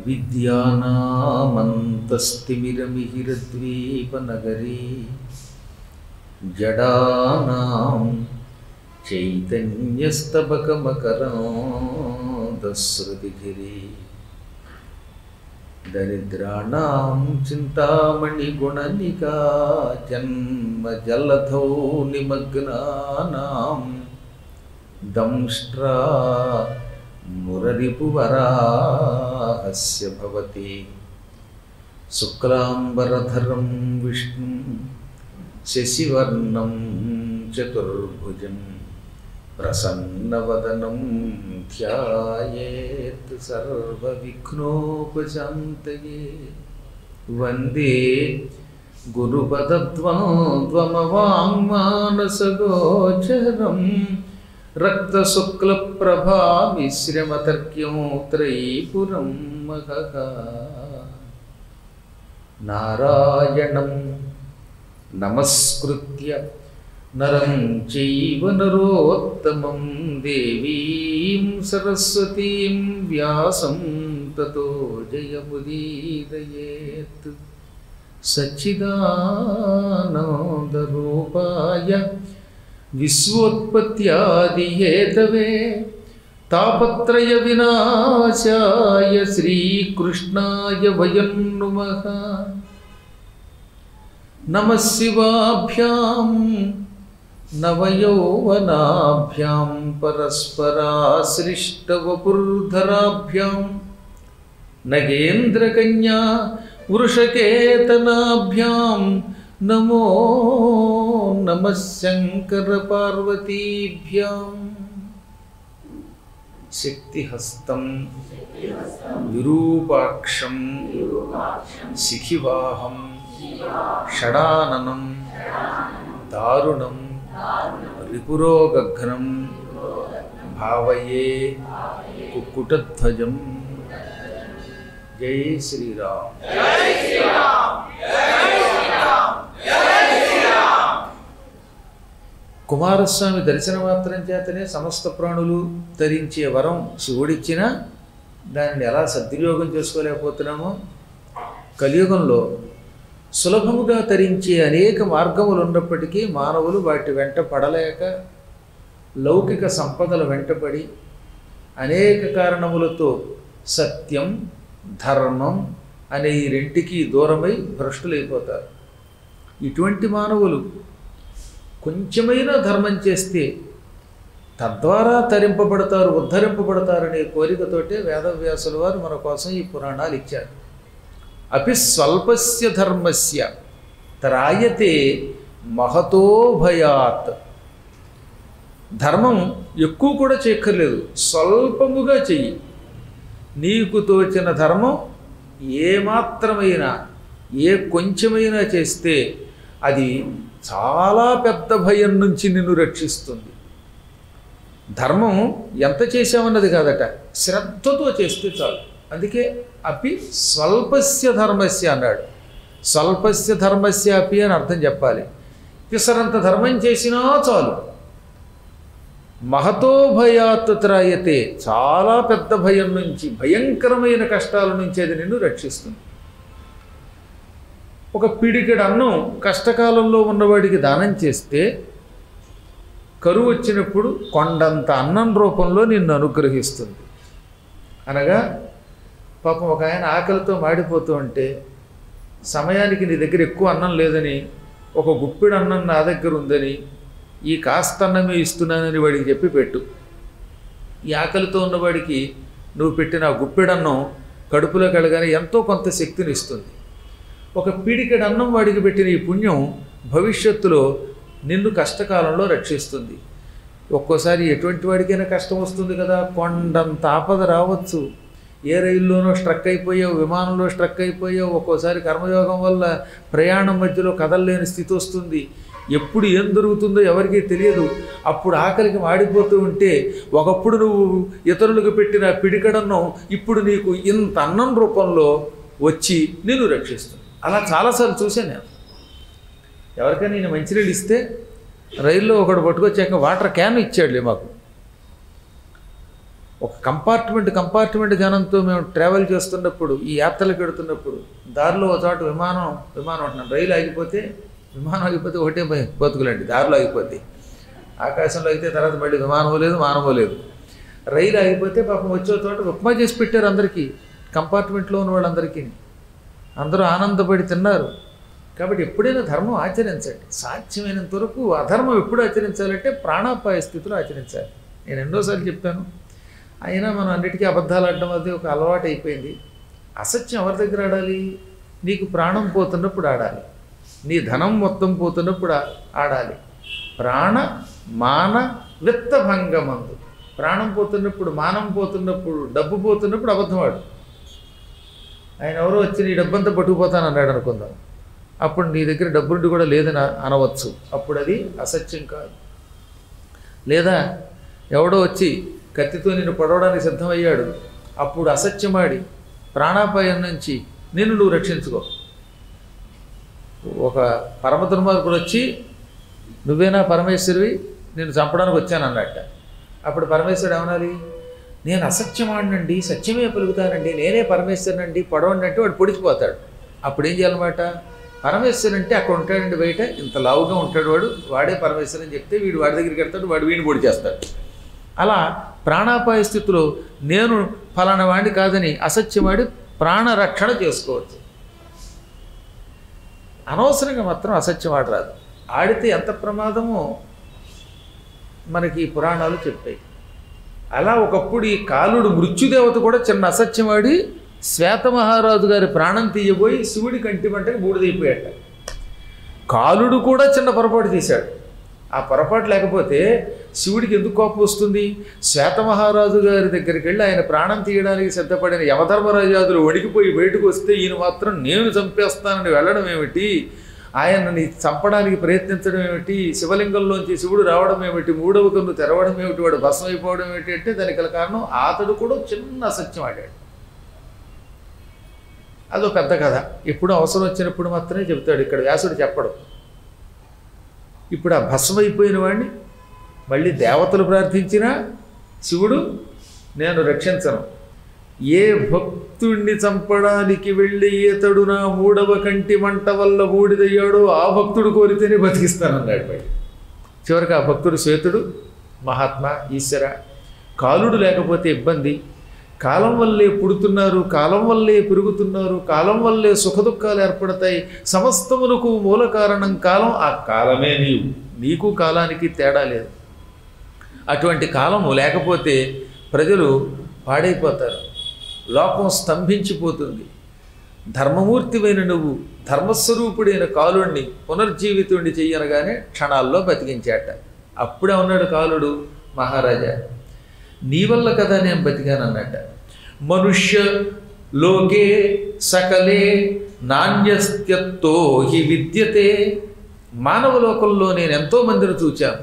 అవిద్యానామంతస్తిమిరమిహిరద్వీపనగరీ జడానాం చైతన్యస్తబకమకరాంతస్రుతిగిరి దరిద్రాణాం చింతామణిగుణనికా జన్మజలధౌ నిమగ్నానాం దంష్ట్రా మురరిపువరాహస్య భవతి శుక్లాంబరధరం విష్ణుం శశివర్ణం చతుర్భుజం ప్రసన్నవదనం ధ్యాయేత్ సర్వవిఘ్నోపశాంతయే వందే గురుపదద్వంద్వమవాङ्మానసగోచరం రక్తశుక్లప్రభామిశ్రమతర్క్యం త్రైపురం మహః నారాయణం నమస్కృత్య నరం చైవ నరోత్తమం దేవీం సరస్వతీం వ్యాసం తతో జయముదీరయేత్ సచ్చిదానందరూపాయ విశ్వోత్పత్యాదిహేతవే తాపత్రయ వినాశాయ శ్రీకృష్ణాయ వయం నుమః నమః శివాభ్యాం నవయౌవనాభ్యాం పరస్పరాశ్లిష్టవపుర్ధరాభ్యాం నగేంద్రకన్యా వృషకేతనాభ్యాం నమో నమః శంకరపార్వతీభ్యాం శక్తిహస్తం విరూపాక్షం శిఖివాహం షడాననం దారుణం రిపురోగఘ్నం భావయే కుక్కుటధ్వజం. జై శ్రీరామ్. కుమారస్వామి దర్శన మాత్రం చేతనే సమస్త ప్రాణులు ధరించే వరం శివుడిచ్చిన దానిని ఎలా సద్వినియోగం చేసుకోలేకపోతున్నామో, కలియుగంలో సులభముగా తరించే అనేక మార్గములు ఉన్నప్పటికీ మానవులు వాటి వెంట పడలేక లౌకిక సంపదల వెంటపడి అనేక కారణములతో సత్యం ధర్మం అనే ఈ రెంటికి దూరమై భ్రష్టులైపోతారు. ఇటువంటి మానవులు కొంచెమైనా ధర్మం చేస్తే తద్వారా తరింపబడతారు, ఉద్ధరింపబడతారనే కోరికతోటే వేదవ్యాసుల వారు మన కోసం ఈ పురాణాలు ఇచ్చారు. అపి స్వల్పస్య ధర్మస్య త్రాయతే మహతో భయాత్. ధర్మం ఎక్కువ కూడా చేయక్కర్లేదు, స్వల్పముగా చెయ్యి. నీకు తోచిన ధర్మం ఏమాత్రమైనా ఏ కొంచెమైనా చేస్తే అది చాలా పెద్ద భయం నుంచి నిన్ను రక్షిస్తుంది. ధర్మం ఎంత చేశామన్నది కాదట, శ్రద్ధతో చేస్తే చాలు. అందుకే అపి స్వల్పస్య ధర్మస్య అన్నాడు. స్వల్పస్య ధర్మస్య అపి అని అర్థం చెప్పాలి. పిసరంత ధర్మం చేసినా చాలు. మహతో భయాత్ త్రాయతే, చాలా పెద్ద భయం నుంచి, భయంకరమైన కష్టాల నుంచి అది నిన్ను రక్షిస్తుంది. ఒక పిడికెడు అన్నం కష్టకాలంలో ఉన్నవాడికి దానం చేస్తే కరువు వచ్చినప్పుడు కొండంత అన్నం రూపంలో నిన్ను అనుగ్రహిస్తుంది. అనగా పాపం ఒక ఆయన ఆకలితో మాడిపోతూ ఉంటే సమయానికి నీ దగ్గర ఎక్కువ అన్నం లేదని, ఒక గుప్పిడు అన్నం నా దగ్గర ఉందని, ఈ కాస్త అన్నమే ఇస్తున్నానని వాడికి చెప్పి పెట్టు. ఈ ఆకలితో ఉన్నవాడికి నువ్వు పెట్టిన గుప్పిడన్నం కడుపులోకి వెళ్ళగానే ఎంతో కొంత శక్తిని ఇస్తుంది. ఒక పిడికెడు అన్నం వాడికి పెట్టిన ఈ పుణ్యం భవిష్యత్తులో నిన్ను కష్టకాలంలో రక్షిస్తుంది. ఒక్కోసారి ఎటువంటి వాడికైనా కష్టం వస్తుంది కదా, కొండంత ఆపద రావచ్చు. ఏ రైల్లోనో స్ట్రక్ అయిపోయావు, విమానంలో స్ట్రక్ అయిపోయావు, ఒక్కోసారి కర్మయోగం వల్ల ప్రయాణం మధ్యలో కదలలేని స్థితి వస్తుంది. ఎప్పుడు ఏం దొరుకుతుందో ఎవరికీ తెలియదు. అప్పుడు ఆకలికి మాడిపోతూ ఉంటే ఒకప్పుడు నువ్వు ఇతరులకు పెట్టిన పిడికడన్నం ఇప్పుడు నీకు ఇంత అన్నం రూపంలో వచ్చి నిన్ను రక్షిస్తుంది. అలా చాలాసార్లు చూశాను నేను. ఎవరికైనా నేను మంచినీళ్ళు ఇస్తే రైల్లో ఒకడు పట్టుకొచ్చాక వాటర్ క్యాన్ ఇచ్చాడులే మాకు. ఒక కంపార్ట్మెంట్ జనంతో మేము ట్రావెల్ చేస్తున్నప్పుడు, ఈ యాత్రలకు వెడుతున్నప్పుడు దారిలో ఒక చోట విమానం ఉంటున్నాం, రైలు ఆగిపోతే ఒకటే బతుకులండి, దారిలో ఆగిపోతే. ఆకాశంలో అయితే తర్వాత మళ్ళీ విమానం లేదు, మానవో లేదు. రైలు ఆగిపోతే పాపం వచ్చే చోట ఉప్మా చేసి పెట్టారు అందరికీ, కంపార్ట్మెంట్లో ఉన్న వాళ్ళందరికీ. అందరూ ఆనందపడి తిన్నారు. కాబట్టి ఎప్పుడైనా ధర్మం ఆచరించండి. సాధ్యమైనంత వరకు అధర్మం ఎప్పుడు ఆచరించాలంటే ప్రాణాపాయ స్థితిలో ఆచరించాలి. నేను ఎన్నోసార్లు చెప్పాను. అయినా మనం అన్నిటికీ అబద్ధాలు ఆడడం అది ఒక అలవాటు అయిపోయింది. అసత్యం ఎవరి దగ్గర ఆడాలి? నీకు ప్రాణం పోతున్నప్పుడు ఆడాలి, నీ ధనం మొత్తం పోతున్నప్పుడు ఆడాలి. ప్రాణ మాన విత్త భంగమందు. ప్రాణం పోతున్నప్పుడు, మానం పోతున్నప్పుడు, డబ్బు పోతున్నప్పుడు అబద్ధం ఆడు. ఆయన ఎవరో వచ్చి నీ డబ్బంతా పట్టుకుపోతాను అన్నాడు అనుకుందాం, అప్పుడు నీ దగ్గర డబ్బుండి కూడా లేదని అనవచ్చు, అప్పుడు అది అసత్యం కాదు. లేదా ఎవడో వచ్చి కత్తితో నిన్ను పొడవడానికి సిద్ధమయ్యాడు, అప్పుడు అసత్యమాడి ప్రాణాపాయం నుంచి నిన్ను నువ్వు రక్షించుకో. ఒక పరమ దుర్మార్గుడు వచ్చి నువ్వేనా పరమేశ్వరివి, నేను చంపడానికి వచ్చాను అన్నట్ట. అప్పుడు పరమేశ్వరుడు ఏమనాలి? నేను అసత్యమాడినండి, సత్యమే పలుకుతానండి, నేనే పరమేశ్వరునండి, పొడవండి అంటే వాడు పొడిచిపోతాడు. అప్పుడు ఏం చేయాలన్నమాట? పరమేశ్వరుడు అంటే అక్కడ ఉంటాడండి, బయట ఇంత లావుగా ఉంటాడు వాడే పరమేశ్వరుడు అని చెప్తే వీడు వాడి దగ్గరికి వెళ్తాడు, వాడు వీడిని పొడి చేస్తాడు. అలా ప్రాణాపాయ స్థితిలో నేను ఫలానా వాడిని కాదని అసత్యమాడి ప్రాణరక్షణ చేసుకోవచ్చు. అనవసరంగా మాత్రం అసత్యం ఆడరాదు. ఆడితే ఎంత ప్రమాదమో మనకి పురాణాలు చెప్పాయి. అలా ఒకప్పుడు ఈ కాలుడు మృత్యుదేవత కూడా చిన్న అసత్యమాడి శ్వేతమహారాజు గారి ప్రాణం తీయబోయి శివుడి కంటి మంటకి బూడిదైపోయాట. కాలుడు కూడా చిన్న పొరపాటు తీశాడు. ఆ పొరపాటు లేకపోతే శివుడికి ఎందుకు కోపం వస్తుంది? శ్వేతమహారాజు గారి దగ్గరికి వెళ్ళి ఆయన ప్రాణం తీయడానికి సిద్ధపడిన యమధర్మరాజాదులు వణికిపోయి బయటకు వస్తే ఈయన మాత్రం నేను చంపేస్తానని వెళ్ళడం ఏమిటి, ఆయనని చంపడానికి ప్రయత్నించడం ఏమిటి, శివలింగంలోంచి శివుడు రావడం ఏమిటి, మూడవ కన్ను తెరవడం ఏమిటి, వాడు భస్మం అయిపోవడం ఏమిటి అంటే దానికి గల కారణం అతడు కూడా చిన్న అసత్యం ఆడాడు. అదో పెద్ద కథ. ఎప్పుడు అవసరం వచ్చినప్పుడు మాత్రమే చెబుతాడు, ఇక్కడ వ్యాసుడు చెప్పడు. ఇప్పుడు ఆ భస్మైపోయిన వాడిని మళ్ళీ దేవతలు ప్రార్థించినా శివుడు నేను రక్షించను. ఏ భక్తుణ్ణి చంపడానికి వెళ్ళి ఈతడు నా మూడవ కంటి మంట వల్ల బూడిదయ్యాడో ఆ భక్తుడు కోరితేనే బతికిస్తానన్నాడు. మళ్ళీ చివరికి ఆ భక్తుడు శ్వేతుడు, మహాత్మా, ఈశ్వర, కాలుడు లేకపోతే ఇబ్బంది, కాలం వల్లే పుడుతున్నారు, కాలం వల్లే పెరుగుతున్నారు, కాలం వల్లే సుఖదుఖాలు ఏర్పడతాయి, సమస్తమునకు మూల కారణం కాలం, ఆ కాలమే నీవు, నీకు కాలానికి తేడా లేదు. అటువంటి కాలము లేకపోతే ప్రజలు పాడైపోతారు, లోకం స్తంభించిపోతుంది. ధర్మమూర్తివైన నువ్వు ధర్మస్వరూపుడైన కాలుణ్ణి పునర్జీవితుణ్ణి చెయ్యనగానే క్షణాల్లో బతికించాట. అప్పుడే ఉన్నాడు కాలుడు, మహారాజా నీ వల్ల కదా నేను బతికానన్నట్ట. మనుష్య లోకే సకలే నాణ్యస్త్యత్తో హి విద్యతే. మానవ లోకంలో నేను ఎంతోమందిని చూచాను.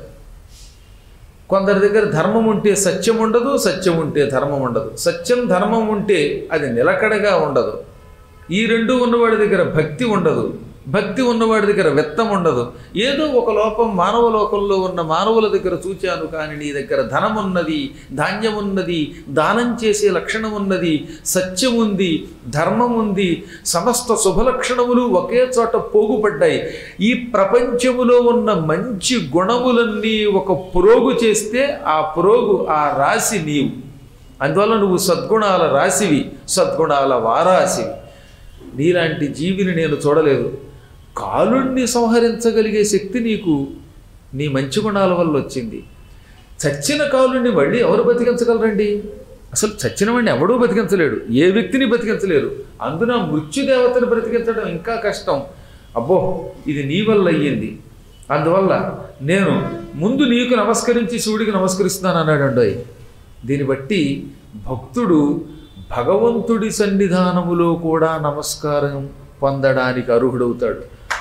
కొందరి దగ్గర ధర్మం ఉంటే సత్యం ఉండదు, సత్యం ఉంటే ధర్మం ఉండదు, సత్యం ధర్మం ఉంటే అది నిలకడగా ఉండదు. ఈ రెండు ఉన్నవాడి దగ్గర భక్తి ఉండదు, భక్తి ఉన్నవాడి దగ్గర విత్తం ఉండదు. ఏదో ఒక లోపం మానవ లోకంలో ఉన్న మానవుల దగ్గర చూచాను. కానీ నీ దగ్గర ధనం ఉన్నది, ధాన్యం ఉన్నది, దానం చేసే లక్షణం ఉన్నది, సత్యం ఉంది, ధర్మం ఉంది, సమస్త శుభలక్షణములు ఒకే చోట పోగుపడ్డాయి. ఈ ప్రపంచములో ఉన్న మంచి గుణములన్నీ ఒక పురోగు చేస్తే ఆ పురోగు, ఆ రాశి నీవు. అందువల్ల నువ్వు సద్గుణాల రాశివి, సద్గుణాల వారాశివి. నీలాంటి జీవిని నేను చూడలేదు. కాలుణ్ణి సంహరించగలిగే శక్తి నీకు నీ మంచి గుణాల వల్ల వచ్చింది. చచ్చిన కాలుణ్ణి మళ్ళీ ఎవరు బతికించగలరండి? అసలు చచ్చిన వాడిని ఎవడూ బతికించలేడు, ఏ వ్యక్తిని బతికించలేరు. అందున మృత్యుదేవతను బ్రతికించడం ఇంకా కష్టం. అబ్బో ఇది నీ వల్ల అయ్యింది, అందువల్ల నేను ముందు నీకు నమస్కరించి శివుడికి నమస్కరిస్తున్నాను అన్నాడు. దీన్ని బట్టి భక్తుడు భగవంతుడి సన్నిధానములో కూడా నమస్కారం పొందడానికి అర్హుడవుతాడు.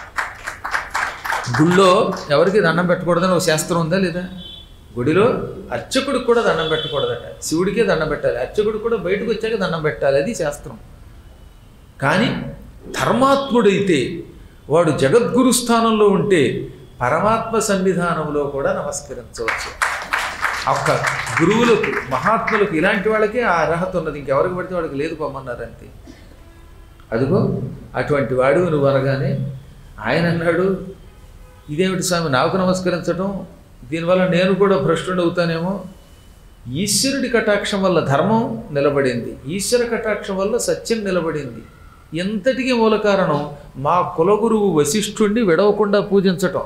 గుళ్ళో ఎవరికి దండం పెట్టకూడదని ఒక శాస్త్రం ఉందా లేదా? గుడిలో అర్చకుడికి కూడా దండం పెట్టకూడదట, శివుడికే దండం పెట్టాలి, అర్చకుడికి కూడా బయటకు వచ్చాక దండం పెట్టాలి, అది శాస్త్రం. కానీ ధర్మాత్ముడైతే వాడు జగద్గురు స్థానంలో ఉంటే పరమాత్మ సన్నిధానంలో కూడా నమస్కరించవచ్చు. ఒక్క గురువులకు మహాత్ములకు ఇలాంటి వాళ్ళకే ఆ అర్హత ఉన్నది, ఇంకెవరికి పడితే వాళ్ళకి లేదు పొమ్మన్నారంతే. అదిగో అటువంటి వాడు నువ్వు అనగానే ఆయన అన్నాడు, ఇదేమిటి స్వామి నాకు నమస్కరించడం, దీనివల్ల నేను కూడా భ్రష్టుడు అవుతానేమో. ఈశ్వరుడి కటాక్షం వల్ల ధర్మం నిలబడింది, ఈశ్వర కటాక్షం వల్ల సత్యం నిలబడింది. ఎంతటికీ మూల కారణం మా కులగురువు వశిష్ఠుడిని విడవకుండా పూజించటం.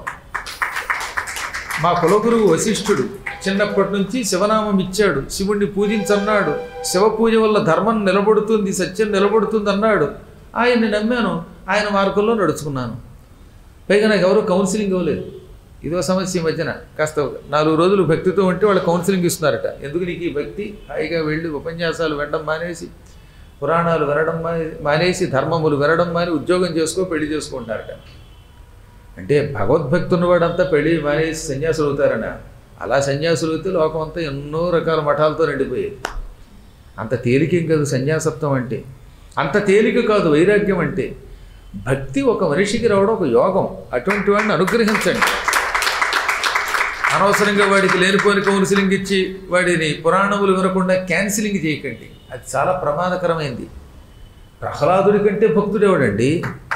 మా కులగురువు వశిష్ఠుడు చిన్నప్పటి నుంచి శివనామం ఇచ్చాడు, శివుణ్ణి పూజించన్నాడు, శివ పూజ వల్ల ధర్మం నిలబడుతుంది, సత్యం నిలబడుతుంది అన్నాడు. ఆయన్ని నమ్మాను, ఆయన మార్గంలో నడుచుకున్నాను. పైగా నాకు ఎవరు కౌన్సిలింగ్ ఇవ్వలేదు. ఇదో సమస్య ఈ మధ్యన. కాస్త 4 రోజులు భక్తితో ఉంటే వాళ్ళు కౌన్సిలింగ్ ఇస్తున్నారట. ఎందుకు నీకు ఈ భక్తి, హాయిగా వెళ్ళి ఉపన్యాసాలు వినడం మానేసి, పురాణాలు వినడం మానేసి, ధర్మములు వినడం మాని ఉద్యోగం చేసుకో, పెళ్లి చేసుకుంటారట. అంటే భగవద్భక్తి ఉన్నవాడంతా పెళ్లి మానేసి సన్యాసులు అవుతారన. అలా సన్యాసులు అయితే లోకం అంతా ఎన్నో రకాల మఠాలతో నిండిపోయేది. అంత తేలికేం కాదు సన్యాసత్వం అంటే, అంత తేలిక కాదు వైరాగ్యం అంటే. భక్తి ఒక మనిషికి రావడం ఒక యోగం. అటువంటి వాడిని అనుగ్రహించండి. అనవసరంగా వాడికి లేనిపోని కౌన్సిలింగ్ ఇచ్చి వాడిని పురాణములు వినకుండా క్యాన్సిలింగ్ చేయకండి, అది చాలా ప్రమాదకరమైంది. ప్రహ్లాదుడి కంటే భక్తుడేవాడండి.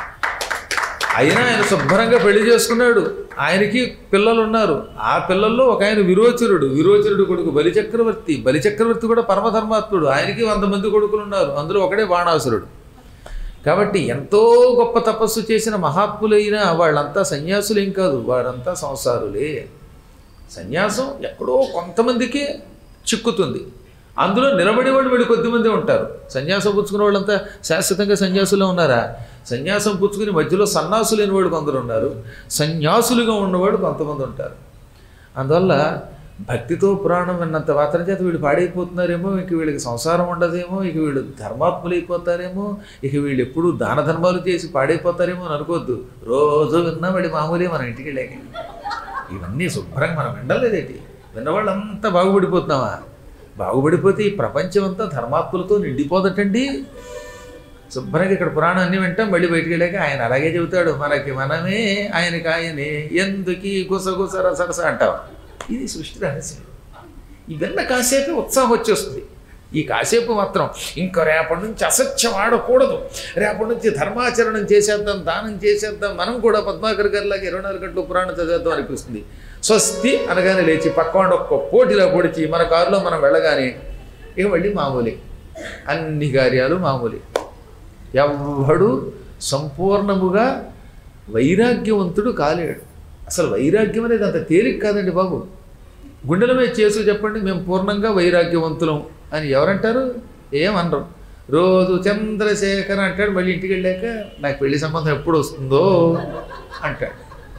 అయినా ఆయన శుభ్రంగా పెళ్లి చేసుకున్నాడు, ఆయనకి పిల్లలు ఉన్నారు. ఆ పిల్లల్లో ఒక ఆయన విరోచరుడు, విరోచరుడు కొడుకు బలిచక్రవర్తి, బలిచక్రవర్తి కూడా పరమధర్మాత్ముడు, ఆయనకి 100 మంది కొడుకులు ఉన్నారు, అందులో ఒకడే బాణాసురుడు. కాబట్టి ఎంతో గొప్ప తపస్సు చేసిన మహాత్ములైనా వాళ్ళంతా సన్యాసులేం కాదు, వారంతా సంసారులే. సన్యాసం ఎక్కడో కొంతమందికే చిక్కుతుంది, అందులో నిలబడే వాళ్ళు వీళ్ళు కొద్దిమంది ఉంటారు. సన్యాసం పుచ్చుకునే వాళ్ళంతా శాశ్వతంగా సన్యాసులో ఉన్నారా? సన్యాసం పుచ్చుకుని మధ్యలో సన్యాసులు లేని వాడు కొందరు ఉన్నారు, సన్యాసులుగా ఉన్నవాడు కొంతమంది ఉంటారు. అందువల్ల భక్తితో పురాణం విన్నంత మాత్రం చేత వీళ్ళు పాడైపోతున్నారేమో, ఇక వీళ్ళకి సంసారం ఉండదేమో, ఇక వీళ్ళు ధర్మాత్ములు అయిపోతారేమో, ఇక వీళ్ళు ఎప్పుడు దాన ధర్మాలు చేసి పాడైపోతారేమో అని అనుకోవద్దు. రోజు విన్నా వాడి మామూలే మన ఇంటికి వెళ్ళాక. ఇవన్నీ శుభ్రంగా మనం వినలేదేంటి? విన్నవాళ్ళంతా బాగుపడిపోతున్నావా? బాగుపడిపోతే ఈ ప్రపంచం అంతా ధర్మాత్ములతో నిండిపోదటండి. శుభ్రంగా ఇక్కడ పురాణాన్ని వింటాం, మళ్ళీ బయటికి వెళ్ళాక ఆయన అలాగే చెబుతాడు, మనకి మనమే ఆయనకి ఆయనే, ఎందుకీ గుసగుస రసరస అంటాం. ఇది సృష్టి రహస్యం. ఈ విన్న కాసేపు ఉత్సాహం వచ్చేస్తుంది. ఈ కాసేపు మాత్రం ఇంకా రేపటి నుంచి అసత్యం ఆడకూడదు, రేపటి నుంచి ధర్మాచరణం చేసేద్దాం, దానం చేసేద్దాం, మనం కూడా పద్మాకర్ గారిలాగా 24 గంటలు పురాణం చదివేద్దాం అనిపిస్తుంది. స్వస్తి అనగానే లేచి పక్కవాడు ఒక్క పోటీలో పొడిచి మన కారులో మనం వెళ్ళగానే ఇక మళ్ళీ మామూలే, అన్ని కార్యాలు మామూలే. ఎవ్వడు సంపూర్ణముగా వైరాగ్యవంతుడు కాలేడు. అసలు వైరాగ్యం అనేది అంత తేలిక కాదండి బాబు. గుండెల మీద చేసు చెప్పండి, మేము పూర్ణంగా వైరాగ్యవంతులం అని ఎవరంటారు? ఏమనరు. రోజు చంద్రశేఖర్ అంటాడు, మళ్ళీ ఇంటికి వెళ్ళాక నాకు పెళ్లి సంబంధం ఎప్పుడు వస్తుందో అంటాడు.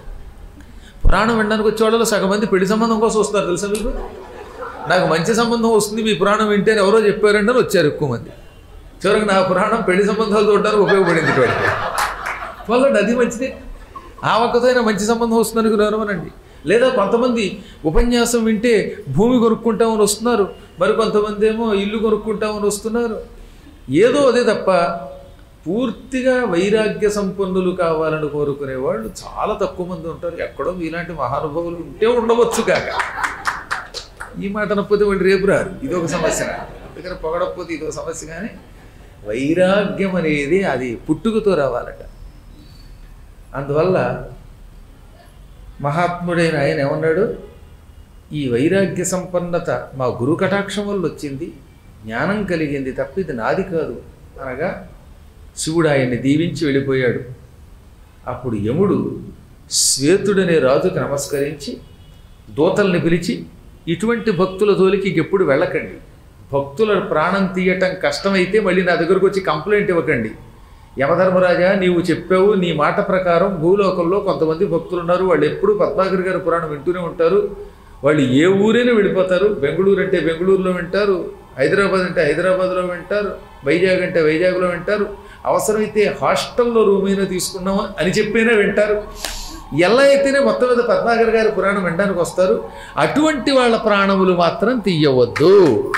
పురాణం వినడానికి వచ్చేవాళ్ళలో సగం మంది పెళ్లి సంబంధం కోసం వస్తారు తెలుసా మీకు? నాకు మంచి సంబంధం వస్తుంది మీ పురాణం వింటేనే ఎవరో చెప్పారంటే అని వచ్చారు ఎక్కువ మంది. చివరికి నా పురాణం పెళ్లి సంబంధాలు చూడడానికి ఉపయోగపడింది. వాళ్ళండి అది మంచిదే, ఆ ఒక్కతో అయినా మంచి సంబంధం వస్తుందని అనుకున్నారనండి. లేదా కొంతమంది ఉపన్యాసం వింటే భూమి కొనుక్కుంటామని వస్తున్నారు, మరి కొంతమంది ఏమో ఇల్లు కొనుక్కుంటామని వస్తున్నారు. ఏదో అదే తప్ప పూర్తిగా వైరాగ్య సంపన్నులు కావాలని కోరుకునేవాళ్ళు చాలా తక్కువ మంది ఉంటారు. ఎక్కడో మీలాంటి మహానుభావులు ఉంటే ఉండవచ్చు కాక. ఈ మాట అనకపోతే వాళ్ళు రేపు రారు, ఇదొక సమస్య. అందుకని పొగడకపోతే ఇదొక సమస్య. కానీ వైరాగ్యం అనేది అది పుట్టుకతో రావాలట. అందువల్ల మహాత్ముడైన ఆయన ఏమన్నాడు, ఈ వైరాగ్య సంపన్నత మా గురు కటాక్షం వల్ల వచ్చింది, జ్ఞానం కలిగింది తప్ప ఇది నాది కాదు అనగా శివుడు ఆయన్ని దీవించి వెళ్ళిపోయాడు. అప్పుడు యముడు శ్వేతుడనే రాజుకి నమస్కరించి దూతల్ని పిలిచి, ఇటువంటి భక్తుల జోలికి ఎప్పుడు వెళ్ళకండి, భక్తుల ప్రాణం తీయటం కష్టమైతే మళ్ళీ నా దగ్గరకు వచ్చి కంప్లైంట్ ఇవ్వకండి. యమధర్మరాజా, నీవు చెప్పావు, నీ మాట ప్రకారం భూలోకంలో కొంతమంది భక్తులు ఉన్నారు, వాళ్ళు ఎప్పుడూ పద్మాకర్ గారి పురాణం వింటూనే ఉంటారు, వాళ్ళు ఏ ఊరైనా వెళ్ళిపోతారు. బెంగళూరు అంటే బెంగళూరులో వింటారు, హైదరాబాద్ అంటే హైదరాబాద్లో వింటారు, వైజాగ్ అంటే వైజాగ్లో వింటారు, అవసరమైతే హాస్టల్లో రూమ్ అయినా తీసుకున్నామా అని చెప్పైనా వింటారు. ఎలా అయితేనే మొత్తం మీద పద్మాకర్ గారి పురాణం వినడానికి వస్తారు. అటువంటి వాళ్ళ ప్రాణములు మాత్రం తీయవద్దు.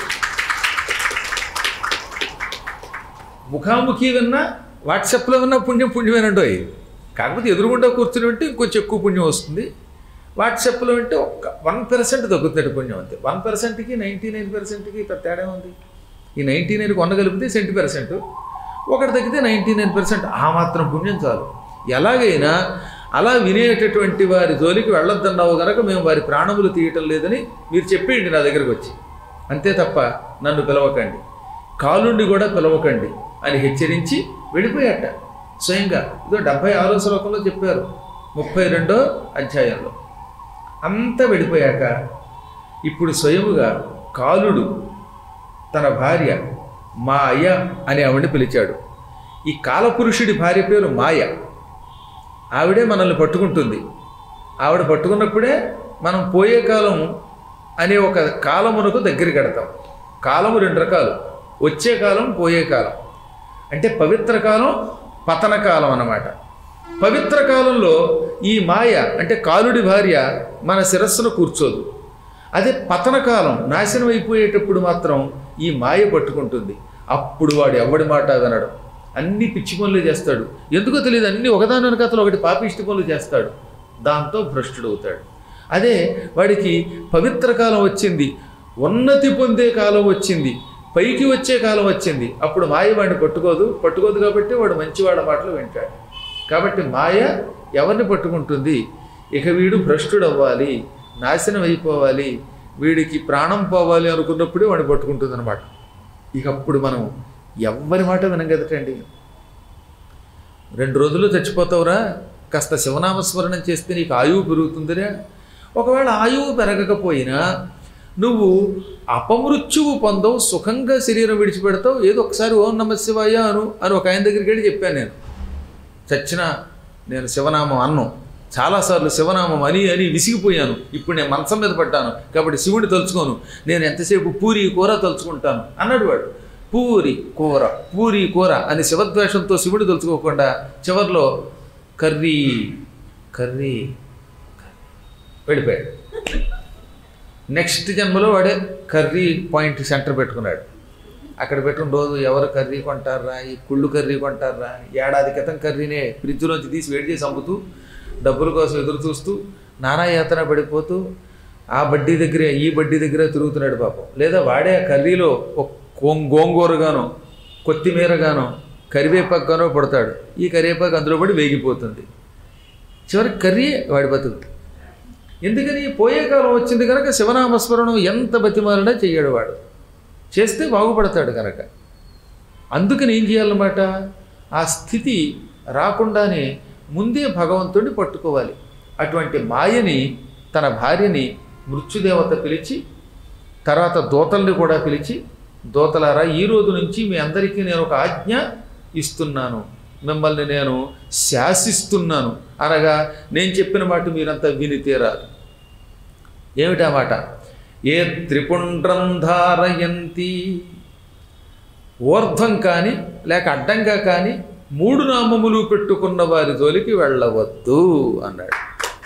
ముఖాముఖి విన్నా, వాట్సాప్లో విన్నా పుణ్యమేనండో. కాకపోతే ఎదురుగుండా కూర్చుని వింటే ఇంకొంచెం ఎక్కువ పుణ్యం వస్తుంది. వాట్సాప్లో అంటే ఒక్క 1% తగ్గుతుంది పుణ్యం అంతే. 1%కి 99%కి పెద్ద తేడా ఉంది. ఈ 99కి 100 కలిపితే 100%, ఒకటి తగ్గితే 99%. ఆ మాత్రం పుణ్యం చాలు. ఎలాగైనా అలా వినేటటువంటి వారి జోలికి వెళ్ళొద్దన్నావు కనుక మేము వారి ప్రాణములు తీయటం లేదని మీరు చెప్పేయండి నా దగ్గరకు వచ్చి, అంతే తప్ప నన్ను పిలవకండి, కాలుండి కూడా పిలవకండి అని హెచ్చరించి వెళ్ళిపోయాట స్వయంగా. ఇదో 76వ శ్లోకంలో చెప్పారు 32వ అధ్యాయంలో. అంతా వెళ్ళిపోయాక ఇప్పుడు స్వయముగా కాలుడు తన భార్య మాయ అని ఆవిడని పిలిచాడు. ఈ కాలపురుషుడి భార్య పేరు మాయ. ఆవిడే మనల్ని పట్టుకుంటుంది. ఆవిడ పట్టుకున్నప్పుడే మనం పోయే కాలం అనే ఒక కాలమునకు దగ్గర కడతాం. కాలము 2 రకాలు, వచ్చే కాలం, పోయే కాలం. అంటే పవిత్ర కాలం, పతన కాలం అన్నమాట. పవిత్ర కాలంలో ఈ మాయ అంటే కాలుడి భార్య మన శిరస్సును కూర్చోదు. అదే పతన కాలం, నాశనం అయిపోయేటప్పుడు మాత్రం ఈ మాయ పట్టుకుంటుంది. అప్పుడు వాడు ఎవడి మాట వినడం, అన్ని పిచ్చి పనులు చేస్తాడు. ఎందుకో తెలియదు, అన్ని ఒకదాని వెనకాతలు ఒకటి పాపిష్టి పనులు చేస్తాడు. దాంతో భ్రష్టుడు అవుతాడు. అదే వాడికి పవిత్ర కాలం వచ్చింది, ఉన్నతి పొందే కాలం వచ్చింది, పైకి వచ్చే కాలం వచ్చింది, అప్పుడు మాయ వాడిని పట్టుకోదు కాబట్టి వాడు మంచివాళ్ళ మాటలు వింటాడు. కాబట్టి మాయ ఎవరిని పట్టుకుంటుంది? ఇక వీడు భ్రష్టుడు అవ్వాలి, నాశనం అయిపోవాలి, వీడికి ప్రాణం పోవాలి అనుకున్నప్పుడే వాడిని పట్టుకుంటుంది అనమాట. ఇక అప్పుడు మనం ఎవ్వరి మాట వినం కదటండి. 2 రోజుల్లో చచ్చిపోతావురా, కాస్త శివనామస్మరణం చేస్తే నీకు ఆయువు పెరుగుతుందిరా. ఒకవేళ ఆయువు పెరగకపోయినా నువ్వు అపమృత్యువు పొందవు, సుఖంగా శరీరం విడిచిపెడతావు. ఏదో ఒకసారి ఓం నమః శివాయ అని ఒక ఆయన దగ్గరికి వెళ్ళి చెప్పాను. నేను చచ్చినా నేను శివనామం అన్నం, చాలాసార్లు శివనామం అని విసిగిపోయాను. ఇప్పుడు నేను మంచం మీద పడ్డాను కాబట్టి శివుడిని తలుచుకోను, నేను ఎంతసేపు పూరి కూర తలుచుకుంటాను అన్నాడు వాడు. పూరి కూర అని శివద్వేషంతో శివుడు తలుచుకోకుండా చివరిలో కర్రీ వెళ్ళిపోయాడు. నెక్స్ట్ జన్మలో వాడే కర్రీ పాయింట్ సెంటర్ పెట్టుకున్నాడు. అక్కడ పెట్టుకుని రోజు ఎవరు కర్రీ కొంటారా, ఈ కుళ్ళు కర్రీ కొంటారా, ఏడాది క్రితం కర్రీనే ఫ్రిడ్జ్లోంచి తీసి వేడి చేసి అమ్ముతూ డబ్బుల కోసం ఎదురు చూస్తూ నానా యాతన పడిపోతూ ఆ బడ్డీ దగ్గరే ఈ బడ్డీ దగ్గరే తిరుగుతున్నాడు పాపం. లేదా వాడే ఆ కర్రీలో గోంగూరగానో కొత్తిమీరగానో కరివేపాకుగానో పడతాడు. ఈ కరివేపాకు అందులో పడి వేగిపోతుంది. చివరికి కర్రీ వాడి బతుకు. ఎందుకని? పోయే కాలం వచ్చింది కనుక శివనామస్మరణం ఎంత బతిమాలనా చెయ్యడు వాడు, చేస్తే బాగుపడతాడు కనుక. అందుకని ఏం చేయాలన్నమాట, ఆ స్థితి రాకుండానే ముందే భగవంతుడిని పట్టుకోవాలి. అటువంటి మాయని తన భార్యని మృత్యుదేవత పిలిచి, తర్వాత దూతల్ని కూడా పిలిచి, దూతలారా ఈ రోజు నుంచి మీ అందరికీ నేను ఒక ఆజ్ఞ ఇస్తున్నాను, మిమ్మల్ని నేను శాసిస్తున్నాను అనగా నేను చెప్పిన మాట మీరంతా విని తీరాలి. ఏమిటా మాట? ఏ త్రిపుండ్రం ధారయంతి, ఊర్ధ్వం కానీ లేక అడ్డంగా కానీ 3 నామములు పెట్టుకున్న వారి జోలికి వెళ్ళవద్దు అన్నాడు.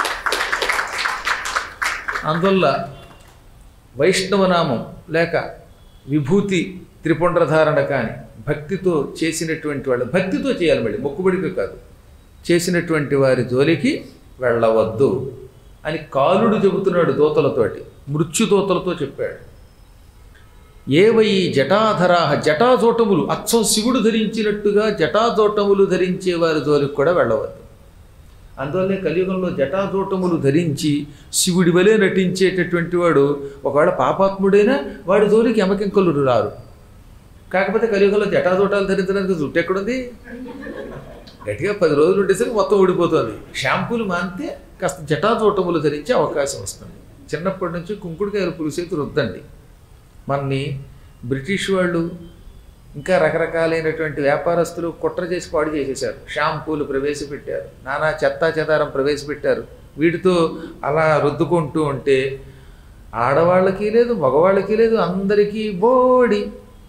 అందువల్ల వైష్ణవనామం లేక విభూతి త్రిపుండ్రధారణ కానీ భక్తితో చేసినటువంటి వాళ్ళు, భక్తితో చేయాలి, మళ్ళీ మొక్కుబడికి కాదు, చేసినటువంటి వారి జోలికి వెళ్ళవద్దు అని కాలుడు చెబుతున్నాడు దూతలతోటి, మృత్యుదూతలతో చెప్పాడు. ఏవై జటాధరా, జటాజోటములు అచ్చం శివుడు ధరించినట్టుగా జటాజోటములు ధరించే వారి జోలికి కూడా వెళ్ళవద్దు. అందువల్లే కలియుగంలో జటాజోటములు ధరించి శివుడి వలె నటించేటటువంటి వాడు ఒకవేళ పాపాత్ముడైనా వాడి జోలికి యమకింకలు రారు. కాకపోతే కలియుగంలో జటాజోటాలు ధరించడానికి జుట్టు ఎక్కడుంది? గట్టిగా 10 రోజులు ఉండేసరికి మొత్తం ఊడిపోతుంది. షాంపూలు మానితే కాస్త జటాజోటములు ధరించే అవకాశం వస్తుంది. చిన్నప్పటి నుంచి కుంకుడుకాయలు పులిసేతి రుద్దండి. మనని బ్రిటిష్ వాళ్ళు ఇంకా రకరకాలైనటువంటి వ్యాపారస్తులు కుట్ర చేసి పాడు చేసేశారు. షాంపూలు ప్రవేశపెట్టారు, నానా చెత్తా చెదారం ప్రవేశపెట్టారు. వీటితో అలా రుద్దుకుంటూ ఉంటే ఆడవాళ్ళకి లేదు, మగవాళ్ళకి లేదు, అందరికీ బోడి.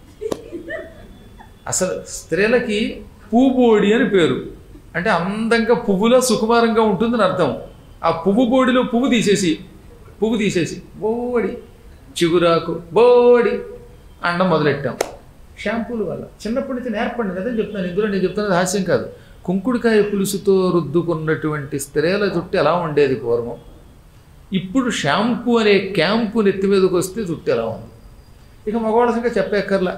అసలు స్త్రీలకి పూబోడి అని పేరు. అంటే అందంగా పువ్వులో సుకుమారంగా ఉంటుందని అర్థం. ఆ పువ్వు బోడిలో పువ్వు తీసేసి బోడి, చిగురాకు బోడి అండం మొదలెట్టాం షాంపూల వల్ల. చిన్నప్పటి నుంచి నేర్పండి కదా చెప్తున్నాను. ఇందులో నేను చెప్తున్నది హాస్యం కాదు. కుంకుడుకాయ పులుసుతో రుద్దుకున్నటువంటి స్త్రీల జుట్టు ఎలా ఉండేది పూర్వం, ఇప్పుడు షాంపూ అనే క్యాంపు నెత్తి మీదకి వస్తే జుట్టు ఎలా ఉంది. ఇక మగవాళ్ళ సంగతి చెప్పేక్కర్లా,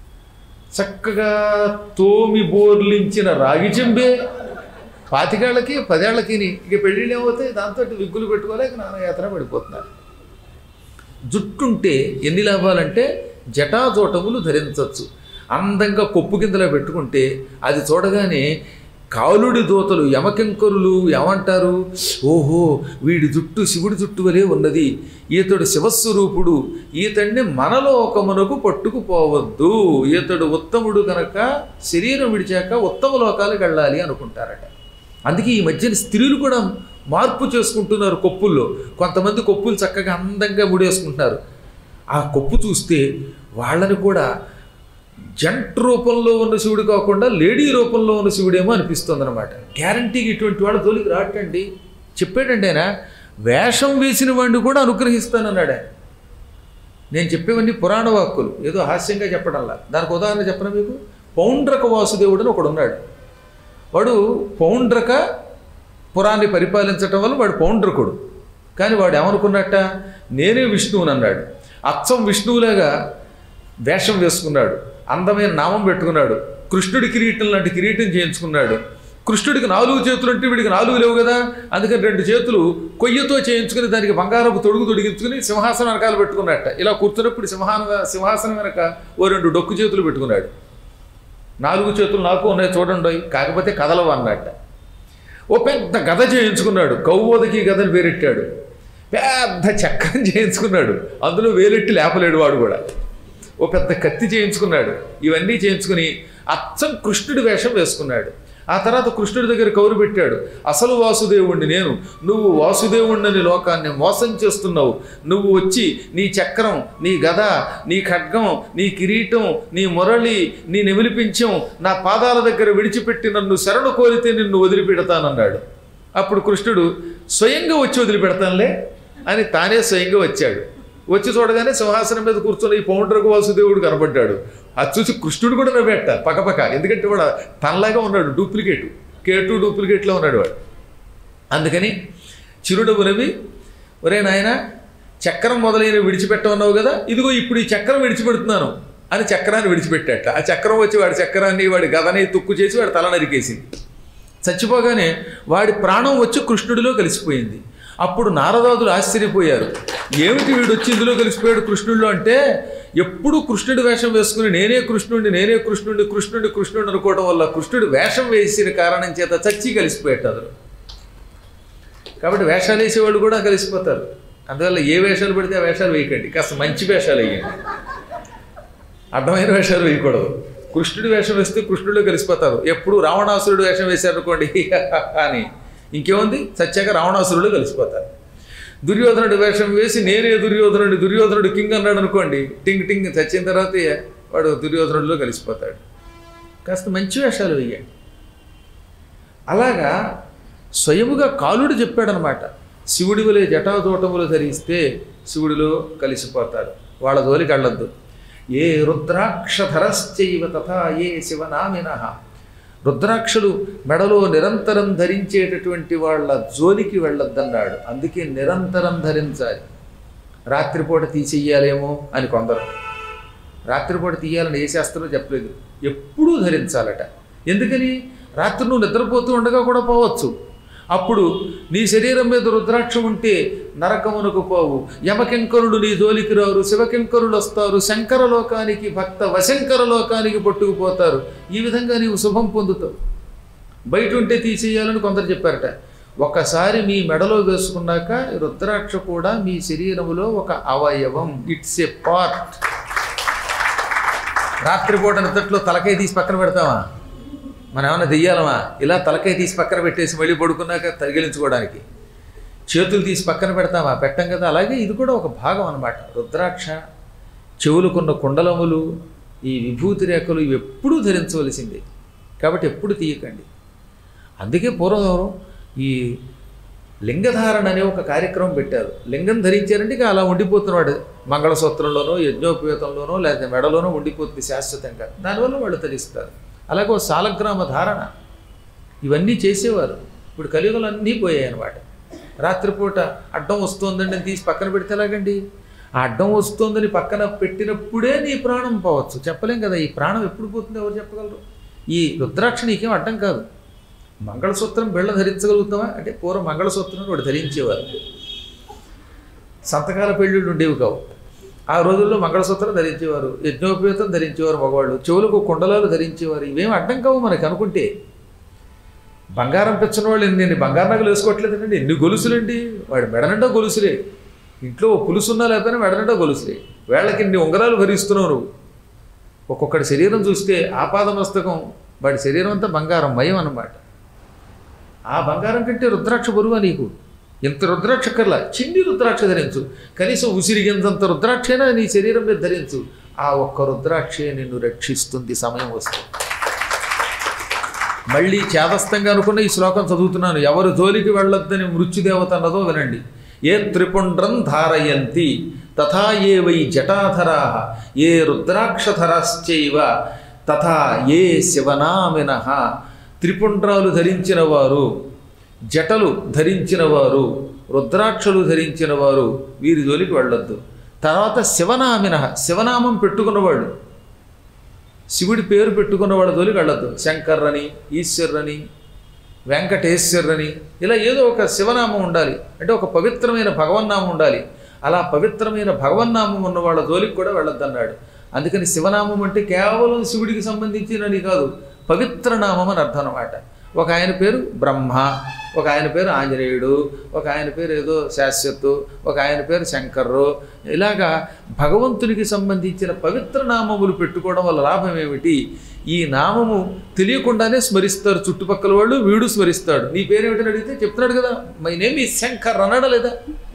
చక్కగా తోమి బోర్లించిన రాగి చెంబే 25 ఏళ్ళకి 10 ఏళ్ళకి ఇక పెళ్ళిళ్ళు ఏమవుతాయి, దాంతో విగ్గులు పెట్టుకోలే ఇక నానాయాత్ర పడిపోతున్నారు. జుట్టుంటే ఎన్ని లాభాలంటే జటాజోటములు ధరించవచ్చు. అందంగా కొప్పు కిందలో పెట్టుకుంటే అది చూడగానే కాలుడి దూతలు యమకింకరులు ఏమంటారు, ఓహో వీడి జుట్టు శివుడి జుట్టు వలె ఉన్నది, ఈతడు శివస్వరూపుడు, ఈతడిని మనలోకమునకు పట్టుకుపోవద్దు, ఈతడు ఉత్తముడు కనుక శరీరం విడిచాక ఉత్తమ లోకాలకు వెళ్ళాలి అనుకుంటారట. అందుకే ఈ మధ్యన స్త్రీలు కూడా మార్పు చేసుకుంటున్నారు కొప్పుల్లో. కొంతమంది కొప్పులు చక్కగా అందంగా ముడేసుకుంటున్నారు. ఆ కొప్పు చూస్తే వాళ్ళని కూడా జంట రూపంలో ఉన్న శివుడు కాకుండా లేడీ రూపంలో ఉన్న శివుడేమో అనిపిస్తుంది అనమాట. గ్యారంటీకి ఇటువంటి వాళ్ళ తోలికి రాటండి. చెప్పాడండి ఆయన, వేషం వేసిన వాడిని కూడా అనుగ్రహిస్తానన్నాడు ఆయన. నేను చెప్పేవన్నీ పురాణ వాక్కులు, ఏదో హాస్యంగా చెప్పడంలా. దానికి ఉదాహరణ చెప్పను మీకు. పౌండ్రక వాసుదేవుడు అని ఒకడు ఉన్నాడు. వాడు పౌండ్రక పురాన్ని పరిపాలించటం వల్ల వాడు పౌండ్రకుడు. కానీ వాడు ఏమనుకున్నట్ట, నేనే విష్ణువుని అన్నాడు. అచ్చం విష్ణువులాగా వేషం వేసుకున్నాడు, అందమైన నామం పెట్టుకున్నాడు, కృష్ణుడి కిరీటం లాంటి కిరీటం చేయించుకున్నాడు. కృష్ణుడికి 4 చేతులు అంటే వీడికి 4 లేవు కదా, అందుకని 2 చేతులు కొయ్యతో చేయించుకుని దానికి బంగారపు తొడుగు తొడిగించుకుని సింహాసనం వెనకాల పెట్టుకున్నట్ట. ఇలా కూర్చున్నప్పుడు సింహాసనం వెనక ఓ 2 డొక్కు చేతులు పెట్టుకున్నాడు. 4 చేతులు నాకు ఉన్నాయి చూడండి, కాకపోతే కదలవు అన్నట్ట. ఓ పెద్ద గద చేయించుకున్నాడు, కౌవోదకి గదని పేరెట్టాడు. పెద్ద చక్రం చేయించుకున్నాడు, అందులో వేలెట్టి లేపలేడు వాడు కూడా. ఓ పెద్ద కత్తి చేయించుకున్నాడు. ఇవన్నీ చేయించుకుని అచ్చం కృష్ణుడి వేషం వేసుకున్నాడు. ఆ తర్వాత కృష్ణుడి దగ్గర కౌరు పెట్టాడు, అసలు వాసుదేవుణ్ణి నేను, నువ్వు వాసుదేవుణ్ణని లోకాన్ని మోసం చేస్తున్నావు, నువ్వు వచ్చి నీ చక్రం, నీ గద, నీ ఖడ్గం, నీ కిరీటం, నీ మురళి, నీ నెమిలిపించం నా పాదాల దగ్గర విడిచిపెట్టి నన్ను శరణు కోరితే నిన్ను వదిలిపెడతానన్నాడు. అప్పుడు కృష్ణుడు స్వయంగా వచ్చి వదిలిపెడతానులే అని తానే స్వయంగా వచ్చాడు. వచ్చి చూడగానే సింహాసనం మీద కూర్చొని ఈ పౌండ్రక వాసుదేవుడు కనబడ్డాడు. అది చూసి కృష్ణుడు కూడా నవ్వేట పక్కపక్క, ఎందుకంటే వాడు తనలాగా ఉన్నాడు, కేటు డూప్లికేట్లో ఉన్నాడు వాడు. అందుకని చిరునవ్వు నవ్వి, ఒరే నాయన చక్రం మొదలైన విడిచిపెట్టమన్నావు కదా, ఇదిగో ఇప్పుడు ఈ చక్రం విడిచిపెడుతున్నాను అని చక్రాన్ని విడిచిపెట్టాట. ఆ చక్రం వచ్చి వాడి చక్రాన్ని వాడి గదని తుక్కు చేసి వాడి తల నరికేసింది. చచ్చిపోగానే వాడి ప్రాణం వచ్చి కృష్ణుడిలో కలిసిపోయింది. అప్పుడు నారదాదులు ఆశ్చర్యపోయారు, ఏమిటి వీడు వచ్చి ఇందులో కలిసిపోయాడు కృష్ణుడిలో అంటే, ఎప్పుడూ కృష్ణుడి వేషం వేసుకుని నేనే కృష్ణుడిని అనుకోవడం వల్ల కృష్ణుడి వేషం వేసిన కారణం చేత చచ్చి కలిసిపోయాడు అందులో. కాబట్టి వేషాలు వేసేవాళ్ళు కూడా కలిసిపోతారు. అందువల్ల ఏ వేషాలు పడితే ఆ వేషాలు వేయకండి, కాస్త మంచి వేషాలు వేయండి, అడ్డమైన వేషాలు వేయకూడదు. కృష్ణుడి వేషం వేస్తే కృష్ణుడిలో కలిసిపోతారు. ఎప్పుడు రావణాసురుడు వేషం వేశారనుకోండి అని ఇంకేముంది, సత్యాక రావణాసురుడు కలిసిపోతారు. దుర్యోధనుడు వేషం వేసి నేనే దుర్యోధనుడు కింగ్ అన్నాడు అనుకోండి, టింగ్ చచ్చిన తర్వాత వాడు దుర్యోధనుడిలో కలిసిపోతాడు. కాస్త మంచి వేషాలు వేయండి. అలాగా స్వయముగా కాలుడు చెప్పాడనమాట, శివుడి వలె జటాజోటములు ధరిస్తే శివుడిలో కలిసిపోతారు, వాళ్ళ జోలికి వెళ్ళొద్దు. ఏ రుద్రాక్షధరశ్చైవ తథా ఏ శివనామినః, రుద్రాక్షలు మెడలో నిరంతరం ధరించేటటువంటి వాళ్ళ జోలికి వెళ్ళొద్దన్నాడు. అందుకే నిరంతరం ధరించాలి. రాత్రిపూట తీసేయాలేమో అని కొందరు, రాత్రిపూట తీయాలని ఏ శాస్త్రంలో చెప్పలేదు, ఎప్పుడూ ధరించాలట. ఎందుకని, రాత్రి నువ్వు నిద్రపోతూ ఉండగా కూడా పోవచ్చు. అప్పుడు నీ శరీరం మీద రుద్రాక్షం ఉంటే నరకమునకు పోవు, యమకింకరుడు నీ జోలికి రారు, శివకింకరులు వస్తారు, శంకర లోకానికి భక్త వశంకర లోకానికి పట్టుకుపోతారు. ఈ విధంగా నీవు శుభం పొందుతావు. బయట ఉంటే తీసేయాలని కొందరు చెప్పారట. ఒకసారి మీ మెడలో వేసుకున్నాక రుద్రాక్ష కూడా మీ శరీరములో ఒక అవయవం, ఇట్స్ ఏ పార్ట్. రాత్రిపూట నిద్రలో తలకాయ తీసి పక్కన పెడతావా, మనం ఏమన్నా దెయ్యాలమా? ఇలా తలకాయ తీసి పక్కన పెట్టేసి మళ్ళీ పడుకున్నాక తగిలించుకోవడానికి చేతులు తీసి పక్కన పెడతామా? పెట్టం కదా. అలాగే ఇది కూడా ఒక భాగం అన్నమాట. రుద్రాక్ష, చెవులుకున్న కుండలములు, ఈ విభూతి రేఖలు ఇవి ఎప్పుడూ ధరించవలసిందే. కాబట్టి ఎప్పుడు తీయకండి. అందుకే పూర్వం ఈ లింగధారణ అనే ఒక కార్యక్రమం పెట్టారు. లింగం ధరించారంటే ఇక అలా ఉండిపోతున్నాడు, మంగళసూత్రంలోనో యజ్ఞోపేతంలోనో లేదా మెడలోనో ఉండిపోతుంది శాశ్వతంగా. దానివల్ల వాళ్ళు ధరిస్తారు. అలాగే ఓ సాలగ్రామ ధారణ, ఇవన్నీ చేసేవారు. ఇప్పుడు కలియుగలు అన్నీ పోయాయి అన్నమాట. రాత్రిపూట అడ్డం వస్తోందండి అని తీసి పక్కన పెడితే ఎలాగండి? ఆ అడ్డం వస్తోందని పక్కన పెట్టినప్పుడే నీ ప్రాణం పోవచ్చు. చెప్పలేం కదా, ఈ ప్రాణం ఎప్పుడు పోతుందో ఎవరు చెప్పగలరు? ఈ రుద్రాక్ష నీకేం అడ్డం కాదు. మంగళసూత్రం బిళ్ళ ధరించగలుగుతావా అంటే పూర్వం మంగళసూత్రం వాడు ధరించేవారు. సంతకాల పెళ్ళిళ్ళు ఉండేవి కావు. ఆ రోజుల్లో మంగళసూత్రం ధరించేవారు, యజ్ఞోపేతం ధరించేవారు మగవాళ్ళు, చెవులకు కుండలాలు ధరించేవారు. ఇవేం అడ్డం కావు మనకి అనుకుంటే. బంగారం పెంచిన వాళ్ళు ఎన్ని బంగారు నగలు వేసుకోవట్లేదండి, ఎన్ని గొలుసులండి. వాడు మెడనండా గొలుసులే, ఇంట్లో పులుసున్నా లేకపోయినా మెడనండా గొలుసులే. వేళ్ళకి ఇన్ని ఉంగరాలు భరిస్తున్నావు నువ్వు. ఒక్కొక్కటి శరీరం చూస్తే ఆపాదమస్తకం వాడి శరీరం అంతా బంగారం మయం అన్నమాట. ఆ బంగారం కంటే రుద్రాక్ష బరువా నీకు? ఇంత రుద్రాక్ష కర్లా చిన్ని రుద్రాక్ష ధరించు, కనీసం ఉసిరిగింతంత రుద్రాక్షైనా నీ శరీరం మీద ధరించు. ఆ ఒక్క రుద్రాక్షే నిన్ను రక్షిస్తుంది సమయం వస్తే. మళ్ళీ చేదస్తంగా అనుకున్న ఈ శ్లోకం చదువుతున్నాను. ఎవరు జోలికి వెళ్ళొద్దని మృత్యుదేవత అన్నదో వినండి. ఏ త్రిపుండ్రం ధారయంతి తథా ఏ వై జటాధరా ఏ రుద్రాక్షధరాశ్చైవ తథా ఏ శివనామినః. త్రిపుండ్రాలు ధరించిన వారు, జటలు ధరించిన వారు, రుద్రాక్షలు ధరించిన వారు వీరి జోలికి వెళ్ళొద్దు. తర్వాత శివనామినః, శివనామం పెట్టుకున్నవాడు, శివుడి పేరు పెట్టుకున్న వాళ్ళ జోలికి వెళ్ళొద్దు. శంకర్రని, ఈశ్వర్రని, వెంకటేశ్వర్రని ఇలా ఏదో ఒక శివనామం ఉండాలి. అంటే ఒక పవిత్రమైన భగవన్నామం ఉండాలి. అలా పవిత్రమైన భగవన్నామం ఉన్న వాళ్ళ జోలికి కూడా వెళ్ళొద్దు అన్నాడు. అందుకని శివనామం అంటే కేవలం శివుడికి సంబంధించినని కాదు, పవిత్ర నామం అని అర్థం అన్నమాట. ఒక ఆయన పేరు బ్రహ్మ, ఒక ఆయన పేరు ఆంజనేయుడు, ఒక ఆయన పేరు ఏదో శాశ్వతు, ఒక ఆయన పేరు శంకర్రు. ఇలాగా భగవంతునికి సంబంధించిన పవిత్ర నామములు పెట్టుకోవడం వల్ల లాభం ఏమిటి? ఈ నామము తెలియకుండానే స్మరిస్తారు చుట్టుపక్కల వాళ్ళు, వీడు స్మరిస్తాడు. నీ పేరేమిటని అడిగితే చెప్తున్నాడు కదా, మై నేమ్ ఈ శంకర్ అన్నాడా లేదా?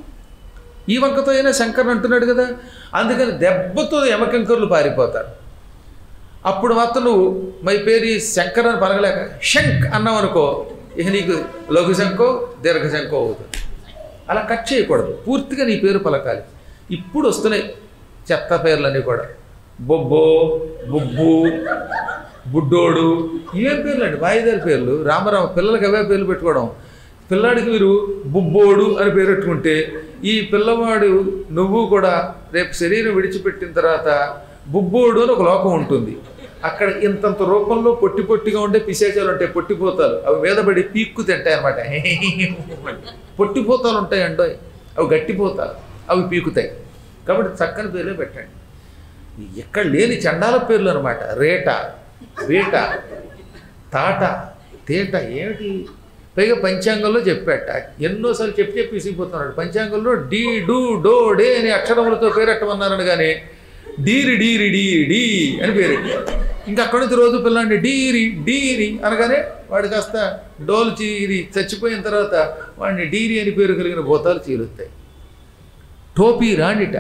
ఈ వంకతో అయినా శంకర్ అంటున్నాడు కదా. అందుకని దెబ్బతో యమకంకర్లు పారిపోతారు. అప్పుడు మాత్రం నువ్వు మై పేరు శంకర్ అని పలకలేక శంక్ అన్నావు అనుకో, ఇక నీకు లఘు శంకో దీర్ఘ శంకో అవుతుంది. అలా కట్ చేయకూడదు, పూర్తిగా నీ పేరు పలకాలి. ఇప్పుడు వస్తున్నాయి చెత్త పేర్లన్నీ కూడా. బొబ్బో, బుబ్బు, బుడ్డోడు, ఇవేం పేర్లు అండి? వాయిదాల పేర్లు. రామరామ పిల్లలకి అవే పేర్లు పెట్టుకోవడం. పిల్లాడికి మీరు బుబ్బోడు అని పేరు పెట్టుకుంటే ఈ పిల్లవాడు నువ్వు కూడా రేపు శరీరం విడిచిపెట్టిన తర్వాత బుబ్బోడు అని ఒక లోకం ఉంటుంది. అక్కడ ఇంతంత రూపంలో పొట్టి పొట్టిగా ఉండే పిశాచాలు ఉంటాయి, పొట్టిపోతాలు. అవి మీద పడి పీక్కు తింటాయి అనమాట. పొట్టిపోతాలు ఉంటాయి అంటో, అవి గట్టిపోతాలు, అవి పీకుతాయి. కాబట్టి చక్కని పేర్లే పెట్టండి. ఎక్కడ లేని చండాల పేర్లు అనమాట. రేట, వేట, తాట, తేట ఏమిటి? పైగా పంచాంగంలో చెప్పాట. ఎన్నోసార్లు చెప్పి చెప్పి విసిగిపోతున్నాడు. పంచాంగంలో డీ, డూ, డో, డే అనే అక్షరములతో పేరెట్టమన్నారని కానీ డీరి డీరి డీరి డీ అని పేరెట్టారు. ఇంకా అక్కడి నుంచి రోజు పిల్లాడిని డీరి డీరి అనగానే వాడు కాస్త డోలు చీరి చచ్చిపోయిన తర్వాత వాడిని డీరి అని పేరు కలిగిన భూతాలు చీరుతాయి. టోపీ రాణిట,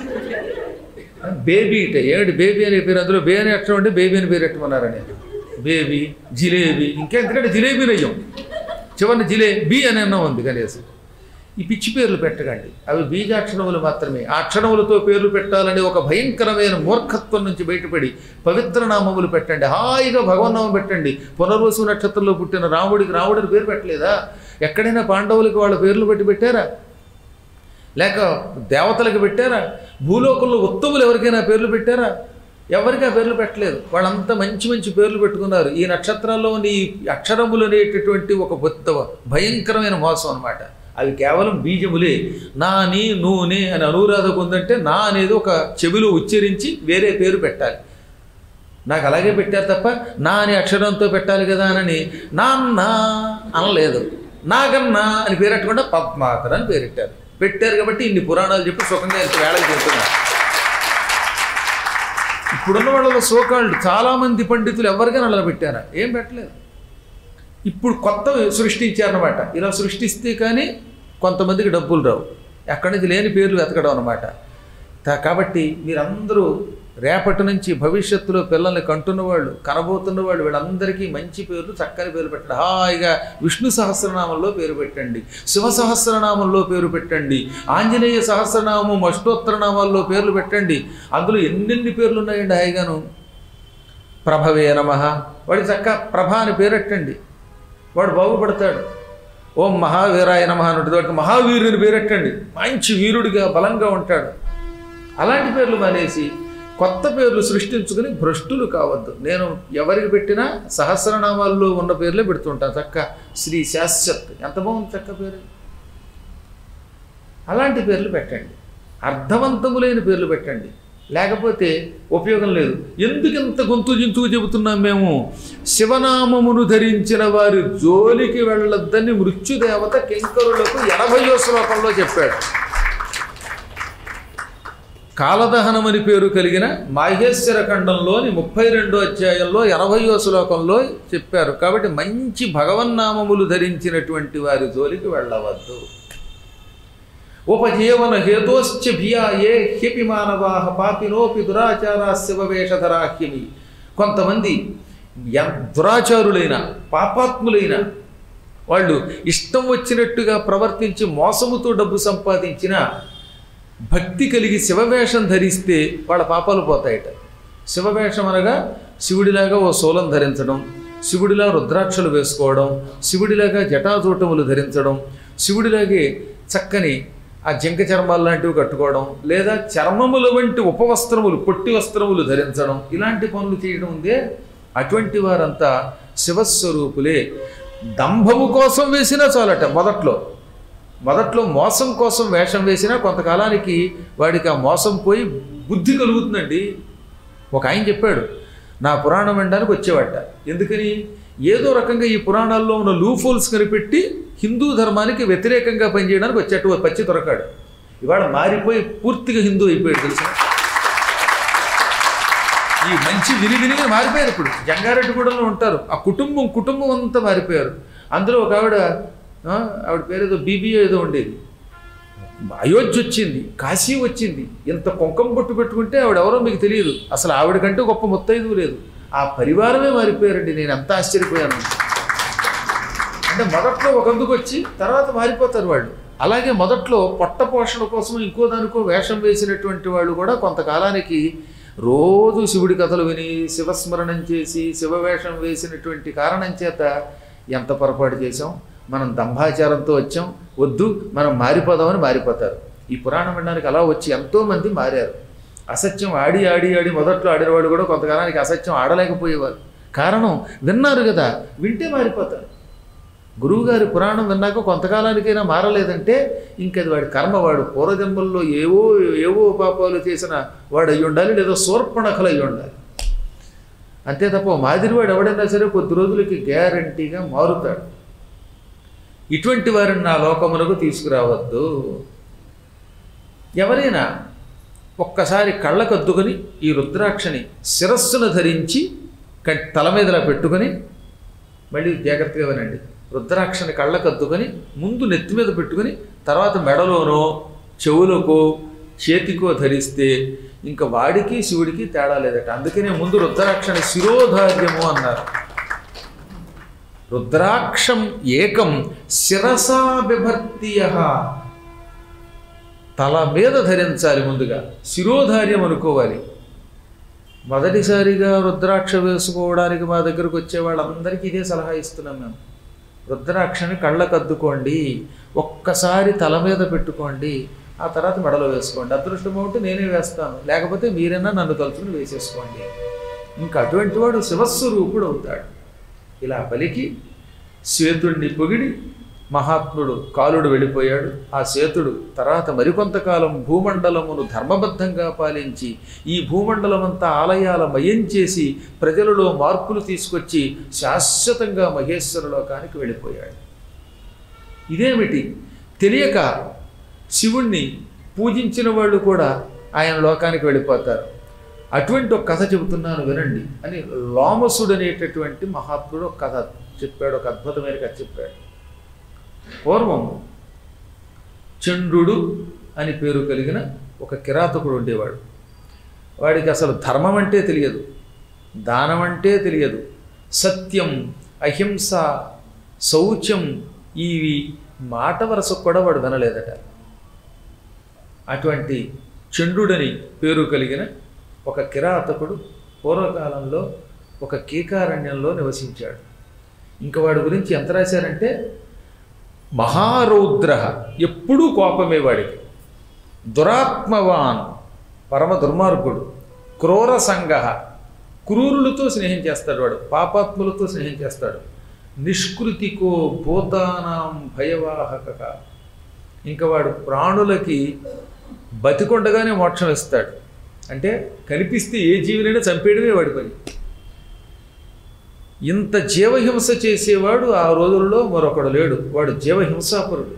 బేబీ ఇట. ఏమిటి బేబీ అనే పేరు? అందులో బే అని అక్షరం అంటే బేబీ అని పేరు పెట్టమన్నారని. బేబీ, జిలేబీ, ఇంకెందుకంటే జిలేబీ నయ్యం, చివరిని జిలేబీ అని అన్నం ఉంది కనీసం. ఈ పిచ్చి పేర్లు పెట్టకండి, అవి బీజాక్షరములు మాత్రమే. ఆ అక్షరములతో పేర్లు పెట్టాలని ఒక భయంకరమైన మూర్ఖత్వం నుంచి బయటపడి పవిత్ర నామములు పెట్టండి. హాయిగా భగవన్నామం పెట్టండి. పునర్వసు నక్షత్రంలో పుట్టిన రాముడికి రాముడిని పేరు పెట్టలేదా? ఎక్కడైనా పాండవులకి వాళ్ళ పేర్లు పెట్టి పెట్టారా? లేక దేవతలకు పెట్టారా? భూలోకంలో ఉత్తములు ఎవరికైనా పేర్లు పెట్టారా? ఎవరికి ఆ పేర్లు పెట్టలేదు. వాళ్ళంతా మంచి మంచి పేర్లు పెట్టుకున్నారు. ఈ నక్షత్రాల్లో ఈ అక్షరములు అనేటటువంటి ఒక భయంకరమైన మోసం అనమాట. అవి కేవలం బీజములే. నాని, నూనె అని అనురాధకు ఉందంటే నా అనేది ఒక చెవిలో ఉచ్చరించి వేరే పేరు పెట్టాలి. నాకు అలాగే పెట్టారు తప్ప నా అనే అక్షరంతో పెట్టాలి కదా అని నాన్న అనలేదు. నాగన్న అని పేరెట్టకుండా పద్మాకర్ అని పేరెట్టారు. పెట్టారు కాబట్టి ఇన్ని పురాణాలు చెప్పి సుఖంగా ఇంత వేళకి చెప్తున్నారు. ఇప్పుడున్న వాళ్ళ సోకాళ్ళు చాలామంది పండితులు ఎవరికైనా అలా పెట్టారా? ఏం పెట్టలేదు. ఇప్పుడు కొత్త సృష్టించారనమాట. ఇలా సృష్టిస్తే కానీ కొంతమందికి డబ్బులు రావు. ఎక్కడి నుంచి లేని పేర్లు వెతకడం అనమాట. కాబట్టి మీరందరూ రేపటి నుంచి భవిష్యత్తులో పిల్లల్ని కంటున్న వాళ్ళు, కనబోతున్న వాళ్ళు, వీళ్ళందరికీ మంచి పేర్లు, చక్కని పేరు పెట్టండి. హాయిగా విష్ణు సహస్రనామంలో పేరు పెట్టండి, శివ సహస్రనామంలో పేరు పెట్టండి, ఆంజనేయ సహస్రనామం, అష్టోత్తరనామాల్లో పేర్లు పెట్టండి. అందులో ఎన్నెన్ని పేర్లు ఉన్నాయండి హాయిగాను. ప్రభవే నమః, వాడి చక్క ప్రభ అని పేరెట్టండి, వాడు బాగుపడతాడు. ఓం మహావీరాయ నమః అని ఉంటుంది, వాడికి మహావీరుని పేరెట్టండి, మంచి వీరుడిగా బలంగా ఉంటాడు. అలాంటి పేర్లు మానేసి కొత్త పేర్లు సృష్టించుకుని భ్రష్టులు కావద్దు. నేను ఎవరికి పెట్టినా సహస్రనామాల్లో ఉన్న పేర్లే పెడుతుంటాను. చక్క శ్రీ శాశ్వత్, ఎంత బాగుంది చక్క పేరు. అలాంటి పేర్లు పెట్టండి, అర్థవంతములైన పేర్లు పెట్టండి, లేకపోతే ఉపయోగం లేదు. ఎందుకు ఇంత గొంతు జింతుకు చెబుతున్నాం మేము? శివనామమును ధరించిన వారి జోలికి వెళ్ళొద్దని మృత్యుదేవత కింకరులకు 80వ శ్లోకంలో చెప్పాడు. కాలదహనమని పేరు కలిగిన మాహేశ్వర ఖండంలోని 32వ అధ్యాయంలో 80వ శ్లోకంలో చెప్పారు. కాబట్టి మంచి భగవన్నామములు ధరించినటువంటి వారి జోలికి వెళ్ళవద్దు. ఉపజీవన హేతోశ్చ భియా ఏ హ్యపి మానవాహ పాపినోపి దురాచారా శివవేషధరాహ్యమి. కొంతమంది దురాచారులైన పాపాత్ములైన వాళ్ళు ఇష్టం వచ్చినట్టుగా ప్రవర్తించి మోసముతో డబ్బు సంపాదించిన భక్తి కలిగి శివవేషం ధరిస్తే వాళ్ళ పాపాలు పోతాయట. శివవేషం అనగా శివుడిలాగా ఓ శూలం ధరించడం, శివుడిలా రుద్రాక్షలు వేసుకోవడం, శివుడిలాగా జటాజూటములు ధరించడం, శివుడిలాగే చక్కని ఆ జింక చర్మాలు లాంటివి కట్టుకోవడం, లేదా చర్మముల వంటి ఉపవస్త్రములు పొట్టి వస్త్రములు ధరించడం, ఇలాంటి పనులు చేయడం ఉందే, అటువంటి వారంతా శివస్వరూపులే. దంభము కోసం వేసినా చాలట. మొదట్లో మోసం కోసం వేషం వేసినా కొంతకాలానికి వాడికి ఆ మోసం పోయి బుద్ధి కలుగుతుందండి. ఒక ఆయన చెప్పాడు, నా పురాణం వినడానికి వచ్చేవాట. ఎందుకని? ఏదో రకంగా ఈ పురాణాల్లో ఉన్న లూఫోల్స్ కనిపెట్టి హిందూ ధర్మానికి వ్యతిరేకంగా పనిచేయడానికి వచ్చేట్టు పచ్చి దొరకాడు. ఇవాళ మారిపోయి పూర్తిగా హిందూ అయిపోయాడు తెలుసా. ఈ మంచి విని మారిపోయారు. ఇప్పుడు జంగారెడ్డిగూడలో ఉంటారు, ఆ కుటుంబం అంతా మారిపోయారు. అందులో ఒక ఆవిడ పేరు ఏదో బీబీఓ ఏదో ఉండేది, అయోధ్య వచ్చింది, కాశీ వచ్చింది. ఇంత కుంకం బొట్టు పెట్టుకుంటే ఆవిడెవరో మీకు తెలియదు. అసలు ఆవిడకంటే గొప్ప ముత్తైదు లేదు. ఆ పరివారమే మారిపోయారండి. నేను ఎంత ఆశ్చర్యపోయాను. అంటే మొదట్లో ఒకందుకు వచ్చి తర్వాత మారిపోతారు వాళ్ళు. అలాగే మొదట్లో పొట్ట పోషణ కోసం ఇంకో దానికో వేషం వేసినటువంటి వాళ్ళు కూడా కొంతకాలానికి రోజు శివుడి కథలు విని శివస్మరణం చేసి శివవేషం వేసినటువంటి కారణం చేత ఎంత పొరపాటు చేశాం, మనం దంభాచారంతో వచ్చాం, వద్దు మనం మారిపోదామని మారిపోతారు. ఈ పురాణం వినడానికి అలా వచ్చి ఎంతోమంది మారారు. అసత్యం ఆడి మొదట్లో ఆడేవాడు కూడా కొంతకాలానికి అసత్యం ఆడలేకపోయేవారు. కారణం విన్నారు కదా, వింటే మారిపోతారు. గురువుగారి పురాణం విన్నాక కొంతకాలానికైనా మారలేదంటే ఇంకది వాడి కర్మ, వాడు పూర్వజన్మల్లో ఏవో పాపాలు చేసిన వాడు అయ్యి ఉండాలి, లేదా శూర్పణఖలు అయ్యి ఉండాలి. అంతే తప్ప మాదిరివాడు ఎవడైనా సరే కొద్ది రోజులకి గ్యారంటీగా మారుతాడు. ఇటువంటి వారిని నా లోకమునకు తీసుకురావద్దు. ఎవరైనా ఒక్కసారి కళ్ళకద్దుకొని ఈ రుద్రాక్షని శిరస్సును ధరించి తల మీదలా పెట్టుకొని, మళ్ళీ జాగ్రత్తగా వినండి, రుద్రాక్షని కళ్ళకద్దుకొని ముందు నెత్తి మీద పెట్టుకుని తర్వాత మెడలోనో చెవులకో చేతికో ధరిస్తే ఇంకా వాడికి శివుడికి తేడా లేదట. అందుకనే ముందు రుద్రాక్షని శిరోధార్యము అన్నారు. రుద్రాక్షం ఏకం శిరసా బిభర్తియః, తల మీద ధరించాలి. ముందుగా శిరోధార్యం అనుకోవాలి. మొదటిసారిగా రుద్రాక్ష వేసుకోవడానికి మా దగ్గరకు వచ్చే వాళ్ళందరికీ ఇదే సలహా ఇస్తున్నాం మేము. రుద్రాక్షని కళ్ళకద్దుకోండి, ఒక్కసారి తల మీద పెట్టుకోండి, ఆ తర్వాత మెడలో వేసుకోండి. అదృష్టం ఉంటే నేనే వేస్తాను, లేకపోతే మీరైనా నన్ను తలుచుకుని వేసేసుకోండి. ఇంకా అటువంటి వాడు శివస్వరూపుడు అవుతాడు. ఇలా పలికి శ్వేతుడిని పొగిడి మహాత్ముడు కాలుడు వెళ్ళిపోయాడు. ఆ శ్వేతుడు తర్వాత మరికొంతకాలం భూమండలమును ధర్మబద్ధంగా పాలించి ఈ భూమండలమంతా ఆలయాల మయం చేసి ప్రజలలో మార్పులు తీసుకొచ్చి శాశ్వతంగా మహేశ్వర లోకానికి వెళ్ళిపోయాడు. ఇదేమిటి తెలియక శివుణ్ణి పూజించిన వాళ్ళు కూడా ఆయన లోకానికి వెళ్ళిపోతారు. అటువంటి ఒక కథ చెబుతున్నాను వినండి అని లోమసుడు అనేటటువంటి మహాత్ముడు ఒక కథ చెప్పాడు. ఒక అద్భుతమైన కథ చెప్పాడు. పూర్వం చండ్రుడు అని పేరు కలిగిన ఒక కిరాతకుడు ఉండేవాడు. వాడికి అసలు ధర్మం అంటే తెలియదు, దానం అంటే తెలియదు, సత్యం, అహింస, శౌచం ఇవి మాట వరసకు కూడా వాడు వినలేదట. అటువంటి చండ్రుడని పేరు కలిగిన ఒక కిరాతకుడు పూర్వకాలంలో ఒక కీకారణ్యంలో నివసించాడు. ఇంకా వాడి గురించి ఎంత రాశారంటే మహారౌద్ర, ఎప్పుడూ కోపమే వాడికి. దురాత్మవాన్, పరమ దుర్మార్గుడు. క్రూర సంగ, క్రూరులతో స్నేహం చేస్తాడు వాడు, పాపాత్ములతో స్నేహం చేస్తాడు. నిష్కృతికో భూతానాం భయవాహక, ఇంకా వాడు ప్రాణులకి బతికొండగానే మోక్షం ఇస్తాడు. అంటే కనిపిస్తే ఏ జీవునైనా చంపేయడమే వాడి పని. ఇంత జీవహింస చేసేవాడు ఆ రోజుల్లో మరొకడు లేడు. వాడు జీవహింసాపరుడు.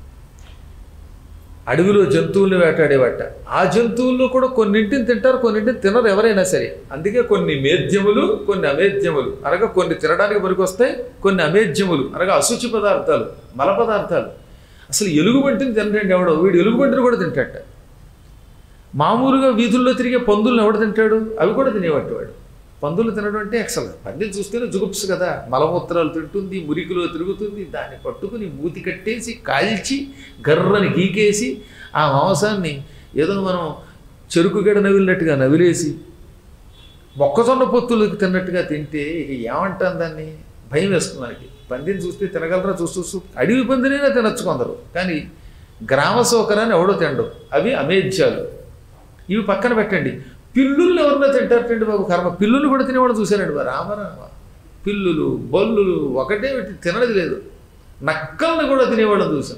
అడవిలో జంతువుల్ని వేటాడేవాట. ఆ జంతువుల్లో కూడా కొన్నింటిని తింటారు, కొన్నింటిని తినరు ఎవరైనా సరే. అందుకే కొన్ని మేధ్యములు, కొన్ని అమేధ్యములు అనగా కొన్ని తినడానికి పనికొస్తాయి, కొన్ని అమేధ్యములు అనగా అశుచి పదార్థాలు, మల పదార్థాలు. అసలు ఎలుగుబంటిని తినడండి ఎవడో, వీడు ఎలుగుబంటిని కూడా తింటాట. మామూలుగా వీధుల్లో తిరిగే పందులను ఎవడు తింటాడు, అవి కూడా తినేవాటి వాడు. పందులు తినడం అంటే ఎక్సలెంట్. పందిని చూస్తేనే జుగుప్స్ కదా, మలమూత్రాలు తింటుంది, మురికిలో తిరుగుతుంది. దాన్ని పట్టుకుని మూతి కట్టేసి కాల్చి గర్రని గీకేసి ఆ మాంసాన్ని ఏదో మనం చెరుకు గడ నవిలినట్టుగా నవిలేసి మొక్కజొన్న పొత్తులకు తిన్నట్టుగా తింటే ఇక ఏమంటాం దాన్ని, భయం వేస్తుంది మనకి. పందిని చూస్తే తినగలరా, చూస్తూ అడవి పందినైనా తినచ్చు కొందరు, కానీ గ్రామ సౌకర్యాన్ని ఎవడో తినడు. అవి అమేధ్యాలు. ఇవి పక్కన పెట్టండి. పిల్లుల్ని ఎవరన్నా తింటారటండి బాబు, కర్మ. పిల్లులు కూడా తినేవాడు చూశారండి బాబు, రామరామ. పిల్లులు బొల్లులు ఒకటే పెట్టి తినది లేదు. నక్కల్ని కూడా తినేవాళ్ళని చూసాం.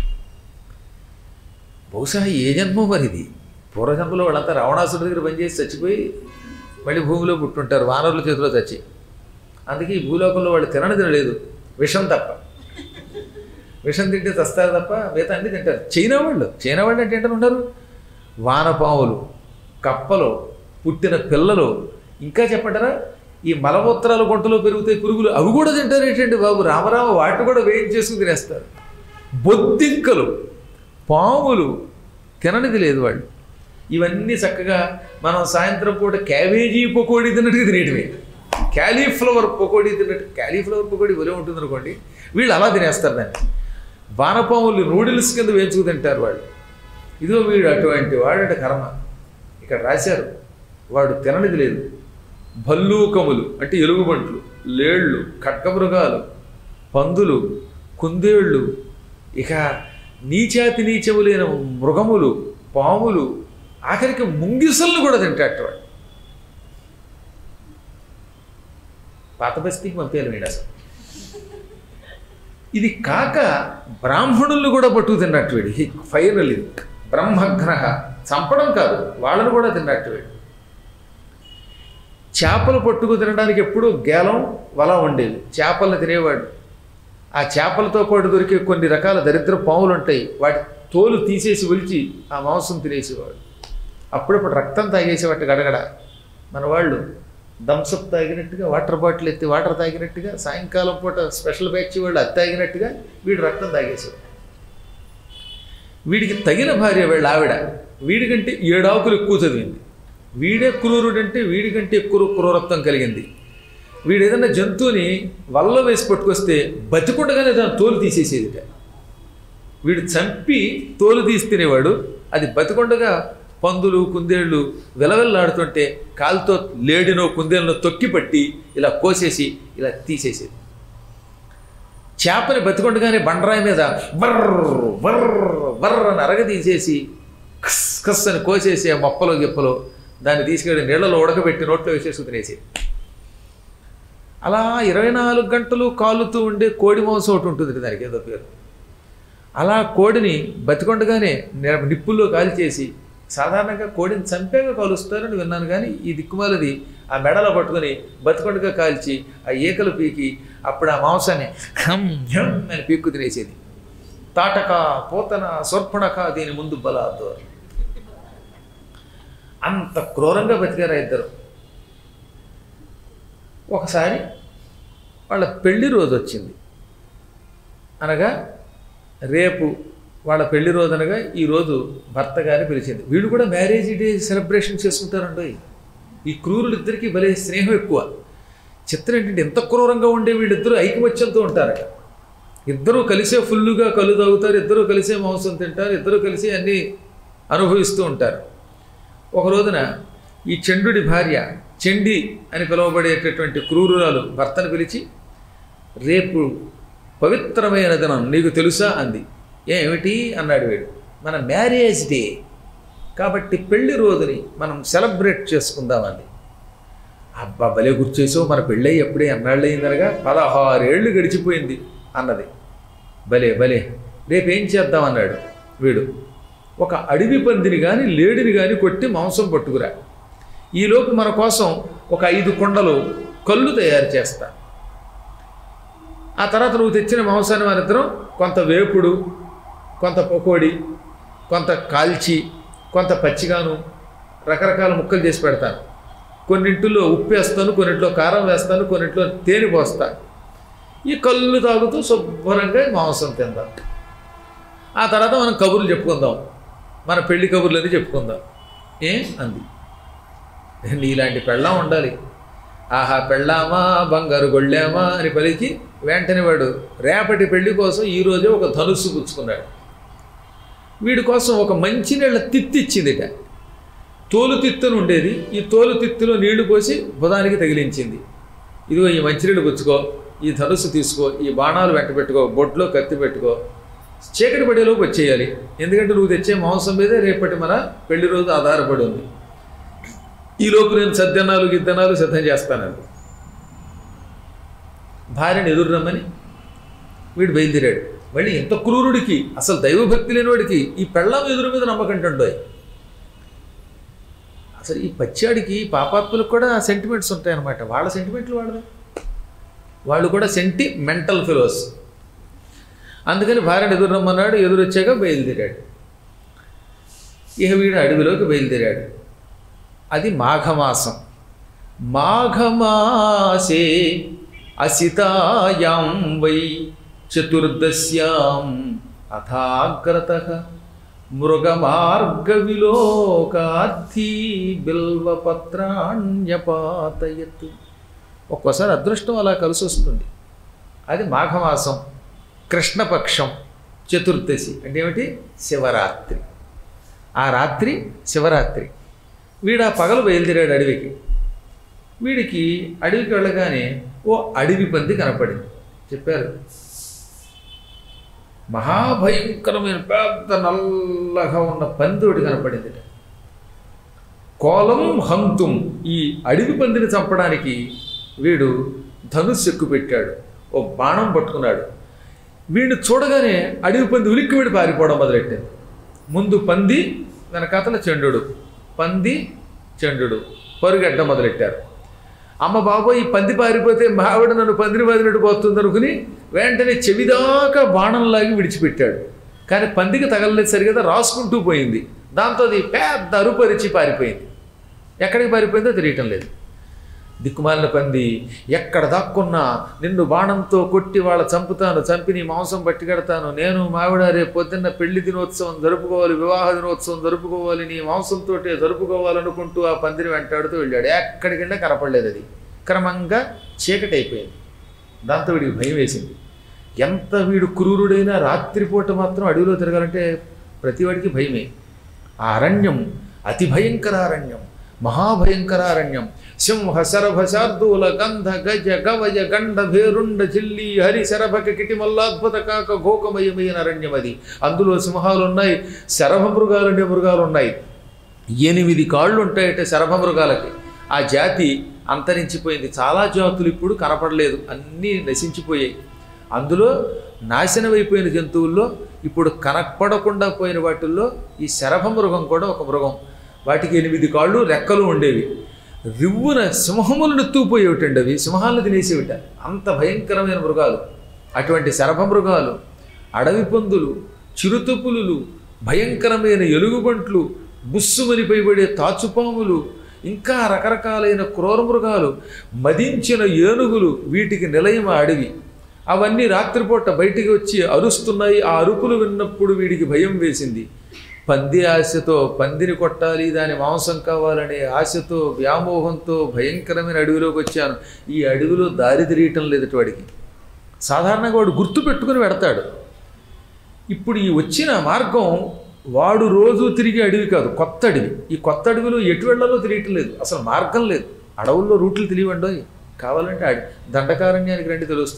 బహుశా ఏ జన్మో మరి ఇది. పూర్వజన్మలో వాళ్ళంతా రావణాసుడి దగ్గర పనిచేసి చచ్చిపోయి మళ్ళీ భూమిలో పుట్టుంటారు, వానరుల చేతిలో చచ్చి. అందుకే ఈ భూలోకంలో వాళ్ళు తినలేదు, విషం తప్ప. విషం తింటే చస్తారు తప్ప మిగతా అన్నీ తింటారు. చైనా వాళ్ళు అంటే ఏంటని ఉన్నారు, వానపాములు, కప్పలు, పుట్టిన పిల్లలు, ఇంకా చెప్పంటారా ఈ మలమూత్రాల గుంటలో పెరుగుతాయి పురుగులు, అవి కూడా తింటారు ఏంటండి బాబు, రామరామ. వాటిని కూడా వేయించేసుకుని తినేస్తారు. బొద్దింకలు, పాములు తిననిది లేదు వాళ్ళు. ఇవన్నీ చక్కగా మనం సాయంత్రం పూట క్యాబేజీ పకోడీ తిన్నట్టుగా తినేటివే. క్యాలీఫ్లవర్ పకోడీ తిన్నట్టు, క్యాలీఫ్లవర్ పకోడీ ఒరే ఉంటుంది అనుకోండి, వీళ్ళు అలా తినేస్తారు దాన్ని. వానపాములు నూడిల్స్ కింద వేయించుకు తింటారు వాళ్ళు. ఇదిగో వీడు అటువంటి వాడంటే కర్మ. ఇక్కడ రాశారు, వాడు తిననిది లేదు. భల్లూకములు అంటే ఎలుగుబంట్లు, లేళ్ళు, ఖడ్గమృగాలు, పందులు, కుందేళ్ళు, ఇక నీచాతి నీచములైన మృగములు, పాములు, ఆఖరికి ముంగిసలను కూడా తింటాట వాడు. పాత బస్తీకి పంపేయాలి వీడు అసలు. ఇది కాక బ్రాహ్మణులను కూడా పట్టుకు తిన్నట్టు వీడు. ఫైనల్ ఇది బ్రహ్మగ్రహ. చంపడం కాదు, వాళ్ళను కూడా తిన్నట్టు వీడు. చేపలు పట్టుకు తినడానికి ఎప్పుడూ గేలం వల ఉండేవి. చేపలను తినేవాడు. ఆ చేపలతో పాటు దొరికే కొన్ని రకాల దరిద్ర పాములు ఉంటాయి, వాటి తోలు తీసేసి ఒలిచి ఆ మాంసం తినేసేవాడు. అప్పుడప్పుడు రక్తం తాగేసేవాటి గడగడ. మన వాళ్ళు థమ్సప్ తాగినట్టుగా, వాటర్ బాటిల్ ఎత్తి వాటర్ తాగినట్టుగా, సాయంకాలం పూట స్పెషల్ బ్యాచ్ వాళ్ళు అది తాగినట్టుగా వీడు రక్తం తాగేసేవాడు. వీడికి తగిన భార్య వీళ్ళ ఆవిడ వీడికంటే 7 ఆకులు ఎక్కువ చదివింది. వీడే క్రూరుడంటే వీడికంటే ఎక్కువ క్రూరత్వం కలిగింది. వీడు ఏదన్నా జంతువుని వల్ల వేసి పట్టుకొస్తే బతికుండగానే దాని తోలు తీసేసేదిట. వీడు చంపి తోలు తీసి తినేవాడు. అది బతికుండగా పందులు, కుందేళ్ళు విలవెల్లాడుతుంటే కాలుతో లేడినో కుందేళ్ళనో తొక్కి పట్టి ఇలా కోసేసి ఇలా తీసేసేది. చేపని బతికొండగానే బండరాయి మీద బర్ర బర్ర బర్ర అని అరగదీసేసి కస్ కస్ అని కోసేసి ఆ మొప్పలో గిప్పలో దాన్ని తీసుకెళ్ళి నీళ్ళలో ఉడకబెట్టి నోట్లో వేసేసి తినేసి. అలా 24 గంటలు కాలుతూ ఉండే కోడి మాంసం ఒకటి ఉంటుంది, దానికి ఏదో పేరు. అలా కోడిని బతికొండగానే నిప్పుల్లో కాల్చేసి, సాధారణంగా కోడిని చంపాక కాలుస్తారని విన్నాను, కానీ ఈ దిక్కుమాలది ఆ మెడలో పట్టుకొని బతికొండగా కాల్చి ఆ ఈకలు పీకి అప్పుడు ఆ మాంసాన్ని హమ్ హమ్ అని పీక్కు తినేసేది. తాటక, పోతన, సొర్పణక దీని ముందు బలాదు. అంత క్రూరంగా బతికారు ఇద్దరు. ఒకసారి వాళ్ళ పెళ్లి రోజు వచ్చింది. అనగా రేపు వాళ్ళ పెళ్లి రోజు అనగా ఈరోజు భర్త గారిని పిలిచింది. వీళ్ళు కూడా మ్యారేజ్ డే సెలబ్రేషన్ చేసుకుంటారండి. ఈ క్రూరులు ఇద్దరికీ భలే స్నేహం ఎక్కువ. చిత్రం ఏంటంటే ఎంత క్రూరంగా ఉండే వీళ్ళిద్దరూ ఐకమత్యంతో ఉంటారట. ఇద్దరూ కలిసే ఫుల్లుగా కళ్ళు తాగుతారు, ఇద్దరూ కలిసే మాంసం తింటారు, ఇద్దరూ కలిసి అన్నీ అనుభవిస్తూ ఉంటారు. ఒక రోజున ఈ చండుడి భార్య, చండి అని పిలువబడేటటువంటి క్రూరురాలు భర్తను పిలిచి, రేపు పవిత్రమైన దినం నీకు తెలుసా అంది. ఏమిటి అన్నాడు వీడు. మన మ్యారేజ్ డే, కాబట్టి పెళ్లి రోజుని మనం సెలబ్రేట్ చేసుకుందామంది. అబ్బా భలే గుర్చేసావు, మన పెళ్ళయి ఎప్పుడే ఎన్నాళ్ళు అయిందనగా 16 ఏళ్ళు గడిచిపోయింది అన్నది. భలే భలే, రేపేం చేద్దాం అన్నాడు వీడు. ఒక అడవి పందిని కానీ లేడిని కానీ కొట్టి మాంసం పట్టుకురా, ఈలోపు మన కోసం ఒక 5 కుండలు కళ్ళు తయారు చేస్తా. ఆ తర్వాత నువ్వు తెచ్చిన మాంసాన్ని మనిద్దరం కొంత వేపుడు, కొంత పకోడి, కొంత కాల్చి, కొంత పచ్చిగాను రకరకాల ముక్కలు చేసి పెడతాను. కొన్నింటిలో ఉప్పు వేస్తాను, కొన్నింటిలో కారం వేస్తాను, కొన్నింటిలో తేనె పోస్తాను. ఈ కళ్ళు తాగుతూ శుభ్రంగా మాంసం తిందాం. ఆ తర్వాత మనం కబుర్లు చెప్పుకుందాం, మన పెళ్లి కబుర్లని చెప్పుకుందాం అంది. నీలాంటి పెళ్ళాం ఉండాలి. ఆహా పెళ్ళామా బంగారు గొళ్ళామా అని పలికి వెంటనే వాడు రేపటి పెళ్లి కోసం ఈరోజే ఒక ధనుస్సు పుచ్చుకున్నాడు. వీడి కోసం ఒక మంచినీళ్ళ తిత్తి ఇచ్చిందిట. తోలు తిత్తును ఉండేది, ఈ తోలు తిత్తులో నీళ్లు పోసి బుధానికి తగిలించింది. ఇదిగో ఈ మంచినీళ్ళు పుచ్చుకో, ఈ ధనుస్సు తీసుకో, ఈ బాణాలు వెంట పెట్టుకో, బొట్లో కత్తి పెట్టుకో, చీకటి పడేలోపు వచ్చేయాలి. ఎందుకంటే నువ్వు తెచ్చే మాంసం మీదే రేపటి మన పెళ్లి రోజు ఆధారపడి ఉంది. ఈలోపు నేను సద్దనాలు గిద్దనాలు సిద్ధం చేస్తానండి. భార్యను ఎదురు రమ్మని వీడు బయలుదేరాడు. మళ్ళీ ఎంత క్రూరుడికి, అసలు దైవభక్తి లేనివాడికి ఈ పెళ్ళాం ఎదురు మీద నమ్మకంటుండోయ్. అసలు ఈ పచ్చాడికి పాపాత్ములకు కూడా సెంటిమెంట్స్ ఉంటాయన్నమాట. వాళ్ళ సెంటిమెంట్లు వాళ్ళు కూడా సెంటిమెంటల్ ఫెలోస్. అందుకని భార్యను ఎదురు రమ్మన్నాడు. ఎదురొచ్చాక బయలుదేరాడు. ఇక వీడు అడవిలోకి బయలుదేరాడు. అది మాఘమాసం. మాఘమాసే అసితాయాం వై చతుర్దశ్యాం అథాగ్రతః మృగమార్గ విలోకార్థీ బిల్వపత్రాణ్యపాతయత్. ఒక్కోసారి అదృష్టం అలా కలిసి వస్తుంది. అది మాఘమాసం, కృష్ణపక్షం, చతుర్దశి అంటే ఏమిటి? శివరాత్రి. ఆ రాత్రి శివరాత్రి. వీడు ఆ పగలు బయలుదేరాడు అడవికి. వీడికి అడవికి వెళ్ళగానే ఓ అడవి పంది కనపడింది. చెప్పారు, మహాభయంకరమైన పెద్ద నల్లగా ఉన్న పంది ఒకటి కనపడింది. కోలం హంతుం, ఈ అడవి పందిని చంపడానికి వీడు ధనుస్సు ఎక్కుపెట్టాడు. ఓ బాణం పట్టుకున్నాడు. వీడిని చూడగానే అడవి పంది ఉలిక్కి వీడి పారిపోవడం మొదలెట్టింది. ముందు పంది, వెనకాతల చండు, పంది చండు పరుగడ్డ మొదలెట్టారు. అమ్మ బాబోయ్, ఈ పంది పారిపోతే మా ఆవిడ నన్ను పందిని బాదినట్టు పోతుంది అనుకుని వెంటనే చెవిదాకా బాణంలాగి విడిచిపెట్టాడు. కానీ పందికి తగలలేదు సరిగదా, రాసుకుంటూ పోయింది. దాంతో అది పెద్ద అరుపరిచి పారిపోయింది. ఎక్కడికి పారిపోయిందో తెలియటం లేదు. దిక్కుమాలిన పంది, ఎక్కడ దాక్కున్నా నిన్ను బాణంతో కొట్టి వాళ్ళ చంపుతాను, చంపి నీ మాంసం పట్టుకెడతాను. నేను మావిడ రేపు పొద్దున్న పెళ్లి దినోత్సవం జరుపుకోవాలి, వివాహ దినోత్సవం జరుపుకోవాలి, నీ మాంసంతో జరుపుకోవాలనుకుంటూ ఆ పందిని వెంటాడుతూ వెళ్ళాడు. ఎక్కడికెళ్ళా కనపడలేదు. అది క్రమంగా చీకటి అయిపోయింది. దాంతో వీడికి భయం వేసింది. ఎంత వీడు క్రూరుడైనా రాత్రిపూట మాత్రం అడవిలో తిరగాలంటే ప్రతివాడికి భయమే. ఆ అరణ్యం అతి భయంకరారణ్యం, మహాభయంకరారణ్యం. సింహ శరభ శార్దూల గంధ గజ గవయ గండ భేరుండ చిల్లి హరి శరభక కిటిమల్లాద్భుత కాక ఘోకమయమైన అరణ్యం అది. అందులో సింహాలు ఉన్నాయి, శరభ మృగాలనే మృగాలు ఉన్నాయి. 8 కాళ్ళు ఉంటాయట శరభ మృగాలకి. ఆ జాతి అంతరించిపోయింది. చాలా జాతులు ఇప్పుడు కనపడలేదు, అన్నీ నశించిపోయాయి. అందులో నాశనమైపోయిన జంతువుల్లో ఇప్పుడు కనపడకుండా పోయిన వాటిల్లో ఈ శరభ మృగం కూడా ఒక మృగం. వాటికి 8 కాళ్ళు, రెక్కలు ఉండేవి. రివ్వున సింహములను ఎత్తుకుపోయేవిటండి. అవి సింహాలను తినేసేవిట. అంత భయంకరమైన మృగాలు. అటువంటి శరభ మృగాలు, అడవి పందులు, చిరుతపులులు, భయంకరమైన ఎలుగుబంట్లు, బుస్సుమని పైబడే తాచుపాములు, ఇంకా రకరకాలైన క్రూర మృగాలు, మదించిన ఏనుగులు, వీటికి నిలయం అడవి. అవన్నీ రాత్రిపూట బయటికి వచ్చి అరుస్తున్నాయి. ఆ అరుపులు విన్నప్పుడు వీడికి భయం వేసింది. పంది ఆశతో, పందిని కొట్టాలి, దాని మాంసం కావాలనే ఆశతో, వ్యామోహంతో భయంకరమైన అడవిలోకి వచ్చాను. ఈ అడవిలో దారి తిరియటం లేదట వాడికి. సాధారణంగా వాడు గుర్తు పెట్టుకుని పెడతాడు. ఇప్పుడు ఈ వచ్చిన మార్గం వాడు రోజు తిరిగే అడవి కాదు, కొత్త అడవి. ఈ కొత్త అడవిలో ఎటు వెళ్ళాలో తెలియటం లేదు, అసలు మార్గం లేదు. అడవుల్లో రూట్లు తెలియవండో. కావాలంటే దండకారణ్యానికి రండి, తెలుస్తుంది.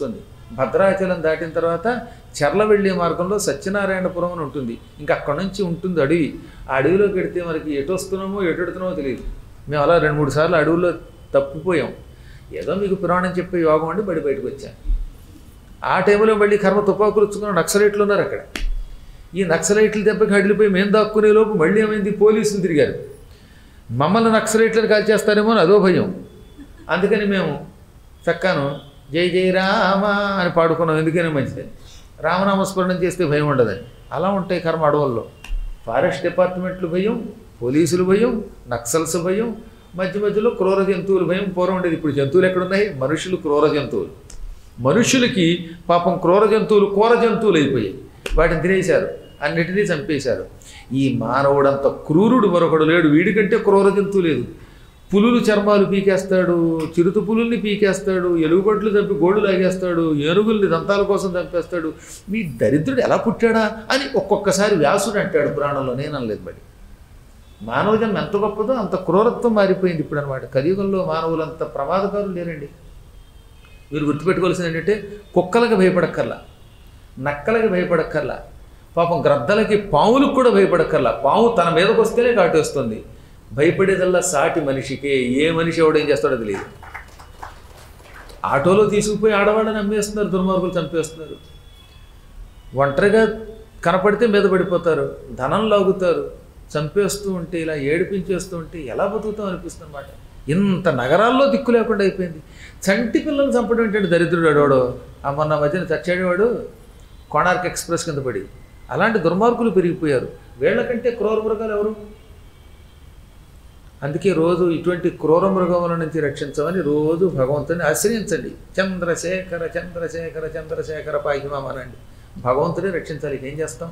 భద్రాచలం దాటిన తర్వాత చెర్ల వెళ్ళే మార్గంలో సత్యనారాయణపురం అని ఉంటుంది. ఇంకా అక్కడి నుంచి ఉంటుంది అడవి. ఆ అడవిలోకి వెడితే మనకి ఎటు వస్తున్నామో ఎటు వెడుతున్నామో తెలియదు. మేము అలా 2-3 సార్లు అడవుల్లో తప్పిపోయాం. ఏదో మీకు పురాణం చెప్పే యోగం అండి బయటకు వచ్చాను. ఆ టైంలో మళ్ళీ కర్మ తుపాకులు వచ్చుకున్న నక్సలైట్లు ఉన్నారు అక్కడ. ఈ నక్సలైట్ల దెబ్బకి హడిలిపోయి మేము దాక్కునే లోపు మళ్ళీ ఏమైంది, పోలీసులు తిరిగారు. మమ్మల్ని నక్సలైట్లను కాల్చేస్తారేమో అని అదో భయం. అందుకని మేము చక్కాను జై జై రామ అని పాడుకున్నాం. ఎందుకైనా మంచిది, రామనామస్మరణం చేస్తే భయం ఉండదని. అలా ఉంటాయి కర్మ అడవుల్లో. ఫారెస్ట్ డిపార్ట్మెంట్లు భయం, పోలీసులు భయం, నక్సల్స్ భయం, మధ్య మధ్యలో క్రూర జంతువులు భయం. పూర్వం ఉండేది, ఇప్పుడు జంతువులు ఎక్కడున్నాయి? మనుషులు క్రూర జంతువులు. మనుషులకి పాపం క్రూర జంతువులు కూర జంతువులు అయిపోయాయి. వాటిని తినేశారు, అన్నిటినీ చంపేశారు. ఈ మానవుడంత క్రూరుడు మరొకడు లేడు. వీడికంటే క్రూర జంతువు లేదు. పులులు చర్మాలు పీకేస్తాడు, చిరుత పులుల్ని పీకేస్తాడు, ఎలుగుబంట్లు చంపి గోళ్ళు లాగేస్తాడు, ఏనుగుల్ని దంతాల కోసం చంపేస్తాడు. మీ దరిద్రుడు ఎలా పుట్టాడా అని ఒక్కొక్కసారి వ్యాసుడు అంటాడు పురాణంలో. నేను అనలేదు. మరి మానవ జన్మ ఎంత గొప్పదో అంత క్రూరత్వం మారిపోయింది ఇప్పుడు అనమాట. కలియుగంలో మానవులు అంత ప్రమాదకారులు లేరండి. మీరు గుర్తుపెట్టుకోవాల్సింది ఏంటంటే, కుక్కలకి భయపడక్కర్లా, నక్కలకి భయపడక్కర్లా, పాపం గ్రద్దలకి పాములకు కూడా భయపడక్కర్లా. పాము తన మీదకి వస్తేనే కాటేస్తుంది. భయపడేదల్లా సాటి మనిషికే. ఏ మనిషి ఎవడేం చేస్తాడో తెలియదు. ఆటోలో తీసుకుపోయి ఆడవాళ్ళని అమ్మేస్తున్నారు, దుర్మార్గులు చంపేస్తున్నారు. ఒంటరిగా కనపడితే మీద పడిపోతారు, ధనం లాగుతారు, చంపేస్తూ ఉంటే, ఇలా ఏడిపించేస్తూ ఉంటే ఎలా బతుకుతాం అనిపిస్తుంది అన్నమాట. ఇంత నగరాల్లో దిక్కు లేకుండా అయిపోయింది. చంటి పిల్లలు చంపడం ఏంటంటే దరిద్రుడు అడవాడు. ఆ మొన్న మధ్యన చచ్చాడేవాడు కోణార్క్ ఎక్స్ప్రెస్ కింద పడి. అలాంటి దుర్మార్గులు పెరిగిపోయారు. వీళ్ళకంటే క్రూర మృగాలు ఎవరు? అందుకే రోజు ఇటువంటి క్రూర మృగముల నుంచి రక్షించమని రోజు భగవంతుని ఆశ్రయించండి. చంద్రశేఖర చంద్రశేఖర చంద్రశేఖర పాహిమామనండి. భగవంతుడే రక్షించాలి. ఏం చేస్తాం?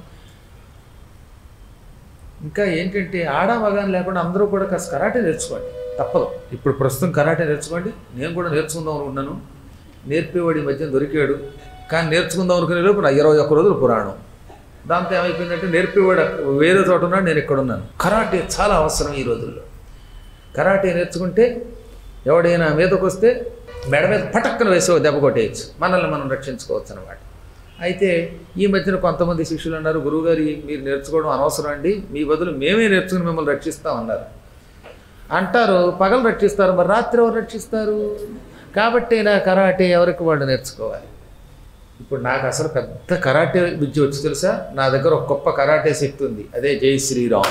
ఇంకా ఏంటంటే ఆడ మగాని లేకుండా అందరూ కూడా కాస్త కరాటే నేర్చుకోండి. తప్పదు. ఇప్పుడు ప్రస్తుతం కరాటే నేర్చుకోండి. నేను కూడా నేర్చుకుందాం అనుకున్నాను. నేర్పేవాడు ఈ మధ్యన దొరికాడు. కానీ నేర్చుకుందాం అనుకునే లోపు నా 21 రోజులు పురాణం. దాంతో ఏమైపోయిందంటే నేర్పేవాడు వేరే చోట ఉన్నాడు, నేను ఎక్కడున్నాను. కరాటే చాలా అవసరం ఈ రోజుల్లో. కరాటే నేర్చుకుంటే ఎవడైనా మీదకు వస్తే మెడ మీద పటక్కన వేసి దెబ్బ కొట్టేయచ్చు. మనల్ని మనం రక్షించుకోవచ్చు అన్నమాట. అయితే ఈ మధ్యన కొంతమంది శిష్యులు అన్నారు, గురువుగారు మీరు నేర్చుకోవడం అనవసరం అండి, మీ బదులు మేమే నేర్చుకుని మిమ్మల్ని రక్షిస్తామన్నారు. అంటారు పగలు రక్షిస్తారు, మరి రాత్రి ఎవరు రక్షిస్తారు? కాబట్టి నా కరాటే ఎవరికి వాళ్ళు నేర్చుకోవాలి. ఇప్పుడు నాకు అసలు పెద్ద కరాటే విద్య వచ్చి తెలుసా? నా దగ్గర ఒక గొప్ప కరాటే శక్తి ఉంది. అదే జై శ్రీరామ్.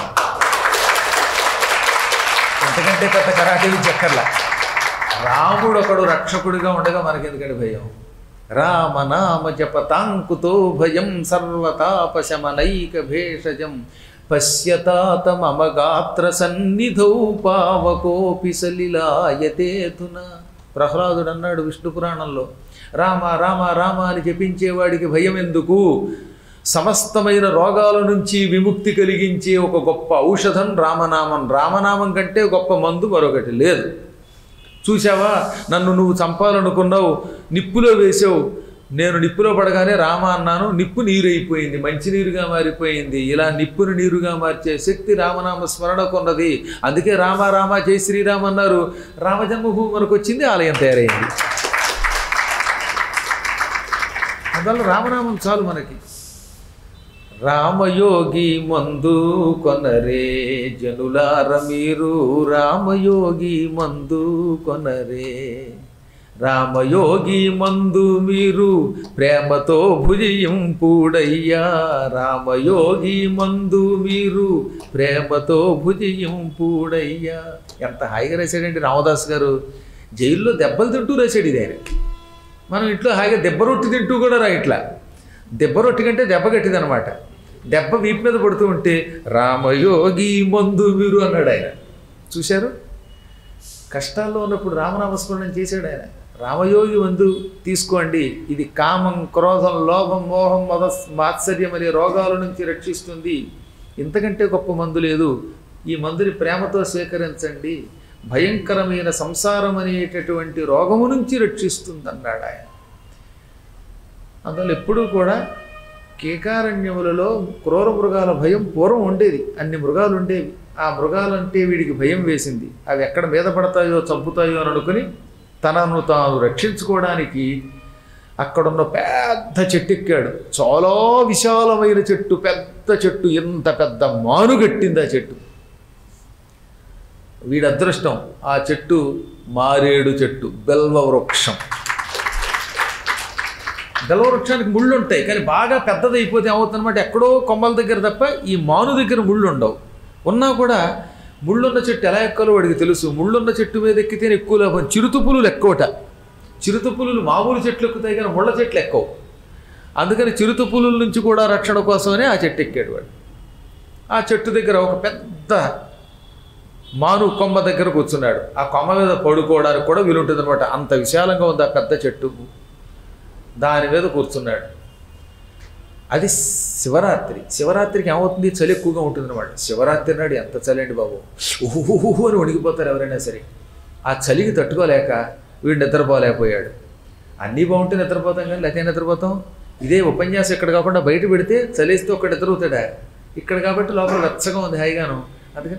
ఎంతకంటే పెద్ద కరాటే విద్య ఎక్కర్లా. రాముడు ఒకడు రక్షకుడిగా ఉండగా మనకెందుకంటే భయం? రామనామ జపతాంకుతో భయం సర్వతాపశమనైక భేషజం పశ్యతాత మమ గాత్ర సన్నిధౌ పావకోపి సలిలాయతేతున. ప్రహ్లాదుడు అన్నాడు విష్ణు పురాణంలో, రామ రామ రామ అని జపించేవాడికి భయం ఎందుకు? సమస్తమైన రోగాల నుంచి విముక్తి కలిగించే ఒక గొప్ప ఔషధం రామనామం. రామనామం కంటే గొప్ప మందు మరొకటి లేదు. చూసావా, నన్ను నువ్వు చంపాలనుకున్నావు, నిప్పులో వేసావు. నేను నిప్పులో పడగానే రామ అన్నాను, నిప్పు నీరు అయిపోయింది, మంచినీరుగా మారిపోయింది. ఇలా నిప్పును నీరుగా మార్చే శక్తి రామనామ స్మరణకున్నది. అందుకే రామ రామ జై శ్రీరామ్ అన్నారు. రామజన్మభూమి మనకు వచ్చింది, ఆలయం తయారైంది. అందువల్ల రామనామం చాలు మనకి. రామయోగి మందు కొనరే జనులార మీరు, రామయోగి మందు కొనరే. రామయోగి మందు మీరు ప్రేమతో భుజింపుడయ్యా. రామయోగి మందు మీరు ప్రేమతో భుజింపుడయ్యా. ఎంత హాయిగా రాశాడండి రామదాస్ గారు. జైల్లో దెబ్బలు తింటూ రాశాడు ఇది ఆయన. మనం ఇంట్లో హాయిగా దెబ్బ రొట్టి తింటూ కూడా రా. ఇట్లా దెబ్బ రొట్టి కంటే దెబ్బ గట్టిదనమాట. దెబ్బ వీపు మీద పడుతూ ఉంటే రామయోగి మందు మీరు అన్నాడు ఆయన. చూశారు, కష్టాల్లో ఉన్నప్పుడు రామనామస్మరణం చేశాడు ఆయన. రామయోగి మందు తీసుకోండి, ఇది కామం, క్రోధం, లోభం, మోహం, మాత్సర్యం అనే రోగాల నుంచి రక్షిస్తుంది. ఇంతకంటే గొప్ప మందు లేదు. ఈ మందుని ప్రేమతో స్వీకరించండి. భయంకరమైన సంసారం అనేటటువంటి రోగము నుంచి రక్షిస్తుంది అన్నాడు ఆయన. అందువల్ల ఎప్పుడూ కూడా కేకారణ్యములలో క్రూర మృగాల భయం పూర్వం ఉండేది. అన్ని మృగాలు ఉండేవి. ఆ మృగాలంటే వీడికి భయం వేసింది. అవి ఎక్కడ మీద పడతాయో చంపుతాయో అని అనుకుని తనను తాను రక్షించుకోవడానికి అక్కడున్న పెద్ద చెట్టు ఎక్కాడు. చాలా విశాలమైన చెట్టు, పెద్ద చెట్టు, ఎంత పెద్ద మానుగట్టింది ఆ చెట్టు. వీడి అదృష్టం, ఆ చెట్టు మారేడు చెట్టు, బెల్వ వృక్షం. బెల్వ వృక్షానికి ముళ్ళు ఉంటాయి, కానీ బాగా పెద్దది అయిపోతే ఏమవుతుందన్నమాట, ఎక్కడో కొమ్మల దగ్గర తప్ప ఈ మాను దగ్గర ముళ్ళు ఉండవు. ఉన్నా కూడా ముళ్ళున్న చెట్టు ఎలా ఎక్కాలో వాడికి తెలుసు. ముళ్ళున్న చెట్టు మీద ఎక్కితేనే ఎక్కువ లాభం. చిరుతుపులు ఎక్కువట. చిరుతుపులు మామూలు చెట్లు ఎక్కుతాయి కానీ ముళ్ళ చెట్లు ఎక్కవు. అందుకని చిరుతుపుల నుంచి కూడా రక్షణ కోసమనే ఆ చెట్టు ఎక్కాడు వాడు. ఆ చెట్టు దగ్గర ఒక పెద్ద మాను కొమ్మ దగ్గర కూర్చున్నాడు. ఆ కొమ్మ మీద పడుకోవడానికి కూడా వీలుంటుంది అనమాట, అంత విశాలంగా ఉంది ఆ పెద్ద చెట్టు. దాని మీద కూర్చున్నాడు. అది శివరాత్రి. శివరాత్రికి ఏమవుతుంది, చలి ఎక్కువగా ఉంటుంది అనమాట. శివరాత్రి నాడు ఎంత చలి అండి బాబు, ఊహు అని వణికిపోతారు ఎవరైనా సరే. ఆ చలికి తట్టుకోలేక వీడు నిద్రపోలేకపోయాడు. అన్నీ బాగుంటే నిద్రపోతాం కానీ లేకపోతే నిద్రపోతాం. ఇదే ఉపన్యాసం ఇక్కడ కాకుండా బయట పెడితే చలిస్తే ఒక్క నిద్రపోతాడా, ఇక్కడ కాబట్టి లోపల వెచ్చగా ఉంది హాయిగాను, అందుకని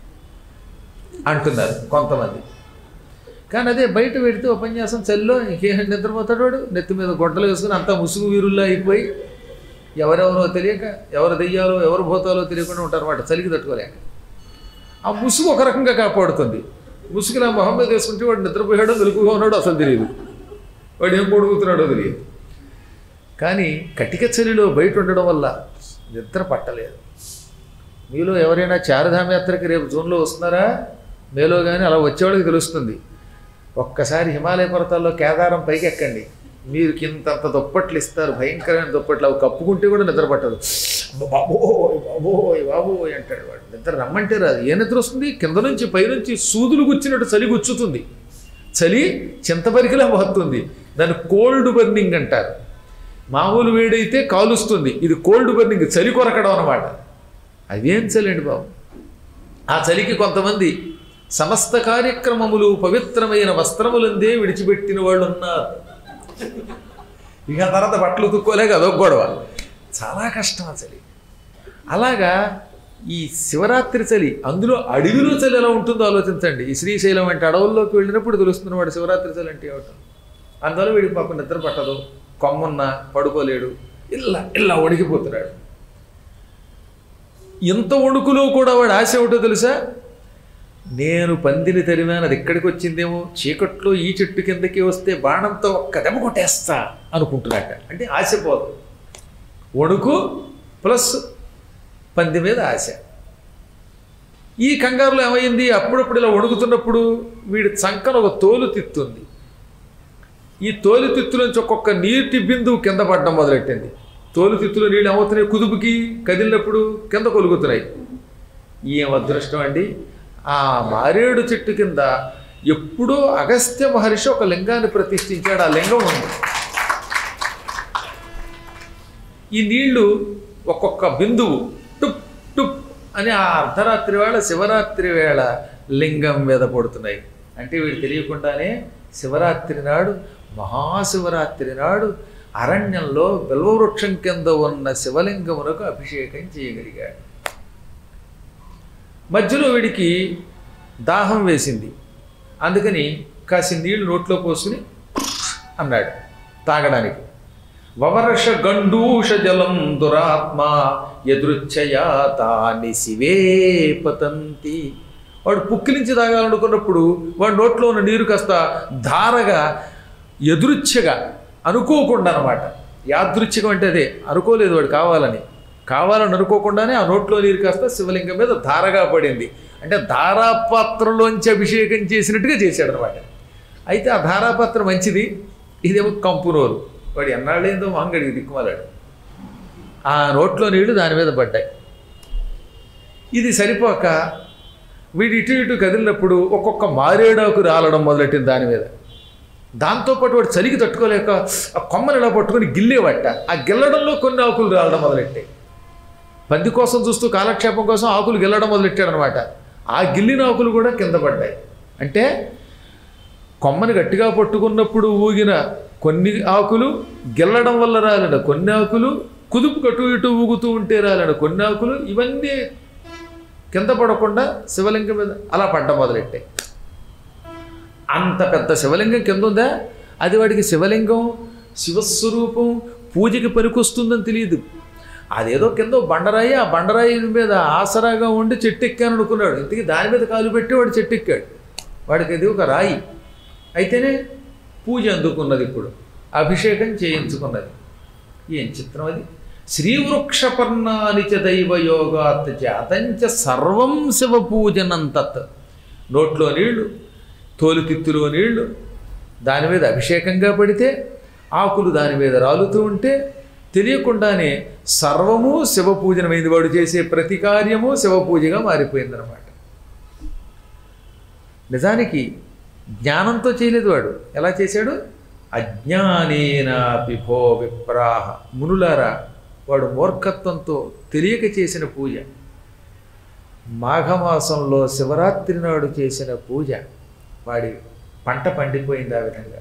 అంటున్నారు కొంతమంది. కానీ అదే బయట పెడితే ఉపన్యాసం చలిలో ఇంకేం నిద్రపోతాడు వాడు. నెత్తి మీద గొడ్డలు వేసుకుని అంతా ముసుగు వీరుల్లో అయిపోయి ఎవరెవరో తెలియక, ఎవరు దెయ్యాలో ఎవరు భూతాలో తెలియకుండా ఉంటారు అన్నమాట, చలికి తట్టుకోలేక. ఆ ముసుగు ఒక రకంగా కాపాడుతుంది. ముసుగులా మొహం మీద వేసుకుంటే వాడు నిద్రపోయాడో వెలుగుగా ఉన్నాడో అసలు తెలియదు, వాడు ఏం పొడుగుతున్నాడో తెలియదు. కానీ కటిక చలిలో బయట ఉండడం వల్ల నిద్ర పట్టలేదు. మీలో ఎవరైనా చారుధామ యాత్రకి రేపు జూన్లో వస్తున్నారా, మేలో కానీ అలా వచ్చేవాళ్ళకి తెలుస్తుంది. ఒక్కసారి హిమాలయ పర్వతాల్లో కేదారం పైకి ఎక్కండి, మీరు ఇంతంత దుప్పట్లు ఇస్తారు, భయంకరమైన దుప్పట్లు. అవి కప్పుకుంటే కూడా నిద్ర పట్టదు. బాబోయ్ బాబోయ్ బాబోయ్ అంటాడు వాడు. నిద్ర రమ్మంటే రాదు. ఏ నిద్ర వస్తుంది, కింద నుంచి పైనుంచి సూదులు గుచ్చినట్టు చలి గుచ్చుతుంది. చలి చింతపరికిలా పోతుంది. దాన్ని కోల్డ్ బర్నింగ్ అంటారు. మామూలు వేడైతే కాలుస్తుంది, ఇది కోల్డ్ బర్నింగ్, చలి కొరకడం అనమాట. అదేం చలి అండి బాబు. ఆ చలికి కొంతమంది సమస్త కార్యక్రమములు పవిత్రమైన వస్త్రములందే విడిచిపెట్టిన వాళ్ళు ఉన్నారు. ఇక తర్వాత బట్టలు ఉతుక్కోలేక అదొక గొడవ, చాలా కష్టం ఆ చలి. అలాగా ఈ శివరాత్రి చలి, అందులో అడవిలో చలి ఎలా ఉంటుందో ఆలోచించండి. ఈ శ్రీశైలం అంటే అడవుల్లోకి వెళ్ళినప్పుడు తెలుస్తుంది వాడు శివరాత్రి చలి అంటే ఏమిటో. అందువల్ల వీడికి పాపం నిద్ర పట్టదు, కొమ్మున్న పడుకోలేడు, ఇలా వణికిపోతున్నాడు. ఎంత వణుకులో కూడా వాడు ఆశ ఏమిటో తెలుసా, నేను పందిని తరిమాను, అది ఎక్కడికి వచ్చిందేమో, చీకట్లో ఈ చెట్టు కిందకి వస్తే బాణంతో ఒక్క దెబ్బ కొట్టేస్తా అనుకుంటున్నట్ట. అంటే ఆశపోదు, వణుకు ప్లస్ పంది మీద ఆశ. ఈ కంగారులో ఏమైంది, అప్పుడప్పుడు ఇలా వణుకుతున్నప్పుడు వీడి చంకన ఒక తోలు తిత్తుంది. ఈ తోలు తిత్తు నుంచి ఒక్కొక్క నీటి బిందువు కింద పడడం మొదలెట్టింది. తోలు తిత్తులో నీళ్ళు ఏమవుతున్నాయి, కుదుపుకి కదిలినప్పుడు కింద కొలుగుతున్నాయి. ఏం అదృష్టం అండి, ఆ మారేడు చెట్టు కింద ఎప్పుడో అగస్త్య మహర్షి ఒక లింగాన్ని ప్రతిష్ఠించాడు. ఆ లింగం ఉంది. ఈ నీళ్లు ఒక్కొక్క బిందువు టుప్ టుప్ అని ఆ అర్ధరాత్రి వేళ శివరాత్రి వేళ లింగం మీద పడుతున్నాయి. అంటే వీడు తెలియకుండానే శివరాత్రి నాడు, మహాశివరాత్రి నాడు అరణ్యంలో బిల్వవృక్షం కింద ఉన్న శివలింగమునకు అభిషేకం చేయగలిగాడు. మధ్యలో వీడికి దాహం వేసింది, అందుకని కాసి నీళ్లు నోట్లో పోసుకుని అన్నాడు తాగడానికి. వవర్ష గండూష జలం దురాత్మ ఎదృచ్ఛయా తాని శివే పతంతి. వాడు పుక్కిలించి తాగాలనుకున్నప్పుడు వాడి నోట్లో ఉన్న నీరు కాస్త ధారగా ఎదురుచ్ఛగా అనుకోకుండా అనమాట. యాదృచ్ఛికం అంటే అదే, అనుకోలేదు వాడు కావాలని అనుకోకుండానే ఆ నోట్లో నీరు కాస్త శివలింగం మీద ధారగా పడింది. అంటే ధారాపాత్రలోంచి అభిషేకం చేసినట్టుగా చేశాడు అనమాట. అయితే ఆ ధారాపాత్ర మంచిది, ఇదేమో కంపునోరు. వాడు ఎన్నాళ్ళేందో మాంగడికి దిక్కుమాలాడు. ఆ నోట్లో నీళ్లు దాని మీద పడ్డాయి. ఇది సరిపోక వీడు ఇటు ఇటు కదిలినప్పుడు ఒక్కొక్క మారేడాకు రాలడం మొదలెట్టింది దాని మీద. దాంతోపాటు వాడు చలికి తట్టుకోలేక ఆ కొమ్మని ఇలా పట్టుకొని గిల్లేవట్ట. ఆ గిల్లడంలో కొన్ని ఆకులు రాలడం మొదలెట్టాయి. పంది కోసం చూస్తూ కాలక్షేపం కోసం ఆకులు గిల్లడం మొదలెట్టాడు అనమాట. ఆ గిల్లిన ఆకులు కూడా కింద పడ్డాయి. అంటే కొమ్మని గట్టిగా పట్టుకున్నప్పుడు ఊగిన కొన్ని ఆకులు, గిల్లడం వల్ల రాలిన కొన్ని ఆకులు, కుదుపు కటు ఇటు ఊగుతూ ఉంటే రాలిన కొన్ని ఆకులు, ఇవన్నీ కింద పడకుండా శివలింగం మీద అలా పడ్డం మొదలెట్టాయి. అంత పెద్ద శివలింగం కింద ఉందా, అది వాడికి శివలింగం శివస్వరూపం పూజకి పనికొస్తుందని తెలియదు. అదేదో కింద బండరాయి, ఆ బండరాయి మీద ఆసరాగా ఉండి చెట్టు ఎక్కాను అనుకున్నాడు. ఇంతకీ దాని మీద కాలు పెట్టి వాడు చెట్టు ఎక్కాడు. వాడికి అది ఒక రాయి అయితేనే పూజ అందుకున్నది, ఇప్పుడు అభిషేకం చేయించుకున్నది. ఏం చిత్రం అది! శ్రీవృక్షపర్ణాని చ దైవయోగాత్ జాతంచ సర్వం శివ పూజనం తత్. నోట్లో నీళ్లు, తోలుతిత్తులో నీళ్లు దాని మీద అభిషేకంగా పడితే, ఆకులు దాని మీద రాలుతూ ఉంటే తెలియకుండానే సర్వము శివ పూజనమైంది. వాడు చేసే ప్రతి కార్యము శివ పూజగా మారిపోయిందనమాట. నిజానికి జ్ఞానంతో చేయలేదు వాడు. ఎలా చేశాడు? అజ్ఞానేనా విభో విప్రాహ. మునులారా, వాడు మూర్ఖత్వంతో తెలియక చేసిన పూజ, మాఘమాసంలో శివరాత్రి నాడు చేసిన పూజ, వాడి పంట పండిపోయింది. ఆ విధంగా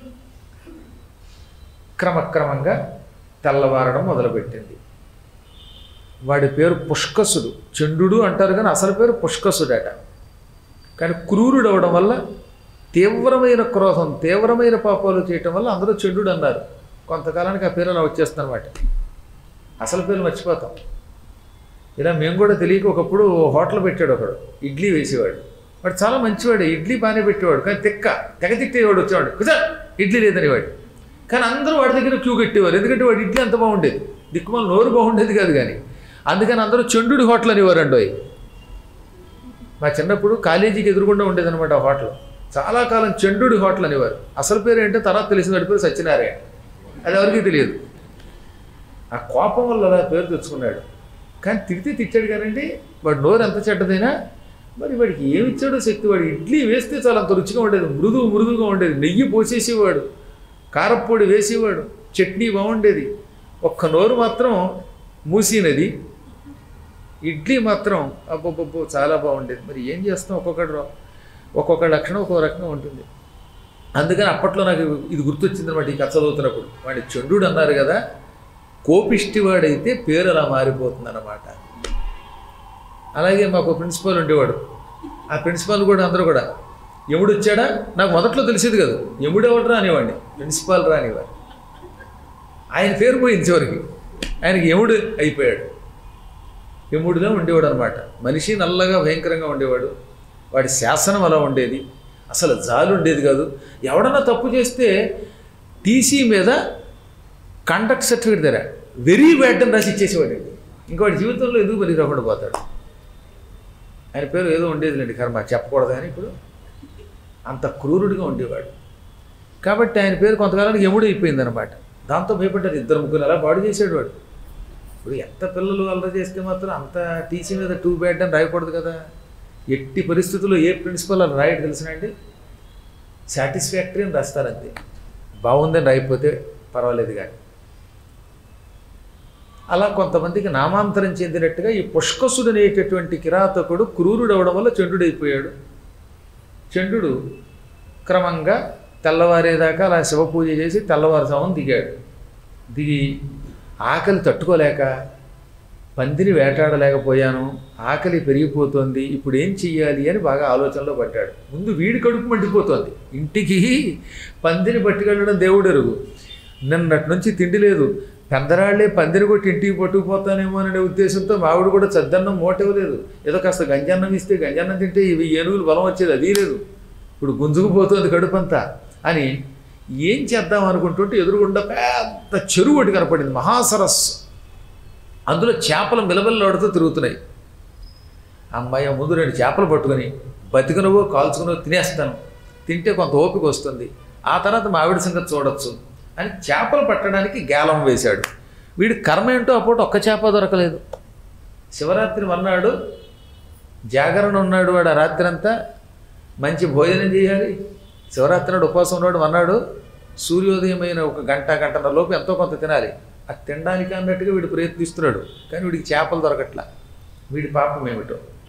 క్రమక్రమంగా తెల్లవారడం మొదలుపెట్టింది. వాడి పేరు పుష్కసుడు. చండు అంటారు కానీ అసలు పేరు పుష్కసుడట. కానీ క్రూరుడు అవడం వల్ల, తీవ్రమైన క్రోధం, తీవ్రమైన పాపాలు చేయటం వల్ల అందరూ చండు అన్నారు. కొంతకాలానికి ఆ పేరు అలా వచ్చేస్తుంది అనమాట. అసలు పేరు మర్చిపోతాం. ఇలా మేము కూడా తెలియక ఒకప్పుడు హోటల్ పెట్టాడు ఒకడు, ఇడ్లీ వేసేవాడు. వాడు చాలా మంచివాడు, ఇడ్లీ బాగానే పెట్టేవాడు. కానీ తెగ తిట్టేవాడు. వచ్చేవాడు కుజా ఇడ్లీ లేదని వాడు. కానీ అందరూ వాడి దగ్గర క్యూ కట్టేవారు. ఎందుకంటే వాడి ఇడ్లీ అంత బాగుండేది, దిక్కుమాల నోరు బాగుండేది కాదు. కానీ అందుకని అందరూ చండు హోటల్ అనేవారండి. మా చిన్నప్పుడు కాలేజీకి ఎదురుగుండా ఉండేదన్నమాట ఆ హోటల్. చాలా కాలం చండు హోటల్ అనేవారు. అసలు పేరు ఏంటో తర్వాత తెలిసిన వాడి పేరు సత్యనారాయణ. అది ఎవరికీ తెలియదు. ఆ కోపం వల్ల అలా పేరు తెచ్చుకున్నాడు. కానీ తిడితే తిట్టాడు కానండి. వాడు నోరు ఎంత చెడ్డదైనా మరి వాడికి ఏమిచ్చాడో శక్తి. వాడు ఇడ్లీ వేస్తే చాలా అంత రుచిగా ఉండేది, మృదువుగా ఉండేది. నెయ్యి పోసేసేవాడు, కారప్పొడి వేసేవాడు, చట్నీ బాగుండేది. ఒక్క నోరు మాత్రం మూసినది, ఇడ్లీ మాత్రం అబ్బబ్బబ్బో చాలా బాగుండేది. మరి ఏం చేస్తాం, ఒక్కొక్క లక్షణం ఒక్కొక్క రకంగా ఉంటుంది. అందుకని అప్పట్లో నాకు ఇది గుర్తొచ్చింది అనమాట. ఈ కథ చదువుతున్నప్పుడు వాడి చండు అన్నారు కదా, కోపిష్టివాడైతే పేరు అలా మారిపోతుందన్నమాట. అలాగే మాకు ప్రిన్సిపాల్ ఉండేవాడు. ఆ ప్రిన్సిపాల్ కూడా అందరూ కూడా యముడు వచ్చాడా, నాకు మొదట్లో తెలిసేది కదా, యముడు ఎవడు రా అనేవాడిని, ప్రిన్సిపాల్ రా అనేవాడు. ఆయన పేరు పోయింది చివరికి, ఆయనకి యముడు అయిపోయాడు. యముడుగా ఉండేవాడు అనమాట. మనిషి నల్లగా భయంకరంగా ఉండేవాడు. వాడి శాసనం అలా ఉండేది, అసలు జాలి ఉండేది కాదు. ఎవడన్నా తప్పు చేస్తే టీసీ మీద కండక్ట్ సర్టిఫికేట్ దగ్గర వెరీ బ్యాడ్ అని రాసి ఇచ్చేసేవాడు. ఇంకా వాడి జీవితంలో ఎందుకు పని రాకుండా పోతాడు. ఆయన పేరు ఏదో ఉండేదిలేండి, కర్మ చెప్పకూడదు. కానీ ఇప్పుడు అంత క్రూరుడిగా ఉండేవాడు. కాబట్టి ఆయన పేరు కొంతకాలానికి యముడు అయిపోయింది అనమాట. దాంతో భయపడ్డారు ఇద్దరు ముగ్గురు. అలా బాడు చేసాడు వాడు. ఇప్పుడు ఎంత పిల్లలు అల్లరి చేస్తే మాత్రం అంత టీసీ మీద టూ బ్యాడ్ అని రాయకూడదు కదా. ఎట్టి పరిస్థితుల్లో ఏ ప్రిన్సిపల్ అలా రాయడు తెలిసినండి, సాటిస్ఫాక్టరీ అని రాస్తారంతే. బాగుందని రాయిపోతే పర్వాలేదు. కానీ అలా కొంతమందికి నామాంతరం చెందినట్టుగా ఈ పుష్కసుడు అనేటటువంటి కిరాతకుడు క్రూరుడు అవడం వల్ల చండుడైపోయాడు. చండు క్రమంగా తెల్లవారేదాకా అలా శివపూజ చేసి తెల్లవారుజామున దిగాడు. దిగి ఆకలి తట్టుకోలేక, పందిని వేటాడలేకపోయాను, ఆకలి పెరిగిపోతుంది, ఇప్పుడు ఏం చెయ్యాలి అని బాగా ఆలోచనలో పడ్డాడు. ముందు వీడి కడుపు మండిపోతుంది. ఇంటికి పందిని పట్టుకెళ్ళడం దేవుడు ఎరుగు. నిన్నటి నుంచి తిండి లేదు, పెందరాళ్లే పందిని కొట్టి ఇంటికి పట్టుకుపోతానేమో అనే ఉద్దేశంతో మావిడ కూడా చద్దన్నం మూట ఇవ్వలేదు. ఏదో కాస్త గంజన్నం ఇస్తే గంజన్నం తింటే ఇవి ఏనుగులు బలం వచ్చేది, అది లేదు. ఇప్పుడు గుంజుకుపోతుంది కడుపంతా అని ఏం చేద్దాం అనుకుంటుంటే ఎదురుగుండా పెద్ద చెరువు ఒకటి కనపడింది, మహాసరస్సు. అందులో చేపలు మిలమిల్లాడుతూ తిరుగుతున్నాయి. అమ్మాయి ముందు 2 చేపలు పట్టుకొని బతికనవో కాల్చుకునో తినేస్తాను, తింటే కొంత ఓపిక వస్తుంది, ఆ తర్వాత మా ఆవిడ సంగతి చూడొచ్చు అని చేపలు పట్టడానికి గేలం వేశాడు. వీడి కర్మ ఏంటో అప్పుడు ఒక్క చేప దొరకలేదు. శివరాత్రి మన్నాడు జాగరణ ఉన్నాడు వాడు. ఆ రాత్రి అంతా మంచి భోజనం చేయాలి. శివరాత్రి నాడు ఉపవాసం ఉన్నాడు. మన్నాడు సూర్యోదయమైన ఒక గంటన్నర లోపు ఎంతో కొంత తినాలి. అది తినడానికి అన్నట్టుగా వీడు ప్రయత్నిస్తున్నాడు. కానీ వీడికి చేపలు దొరకట్లా. వీడి పాపం ఏమిటో.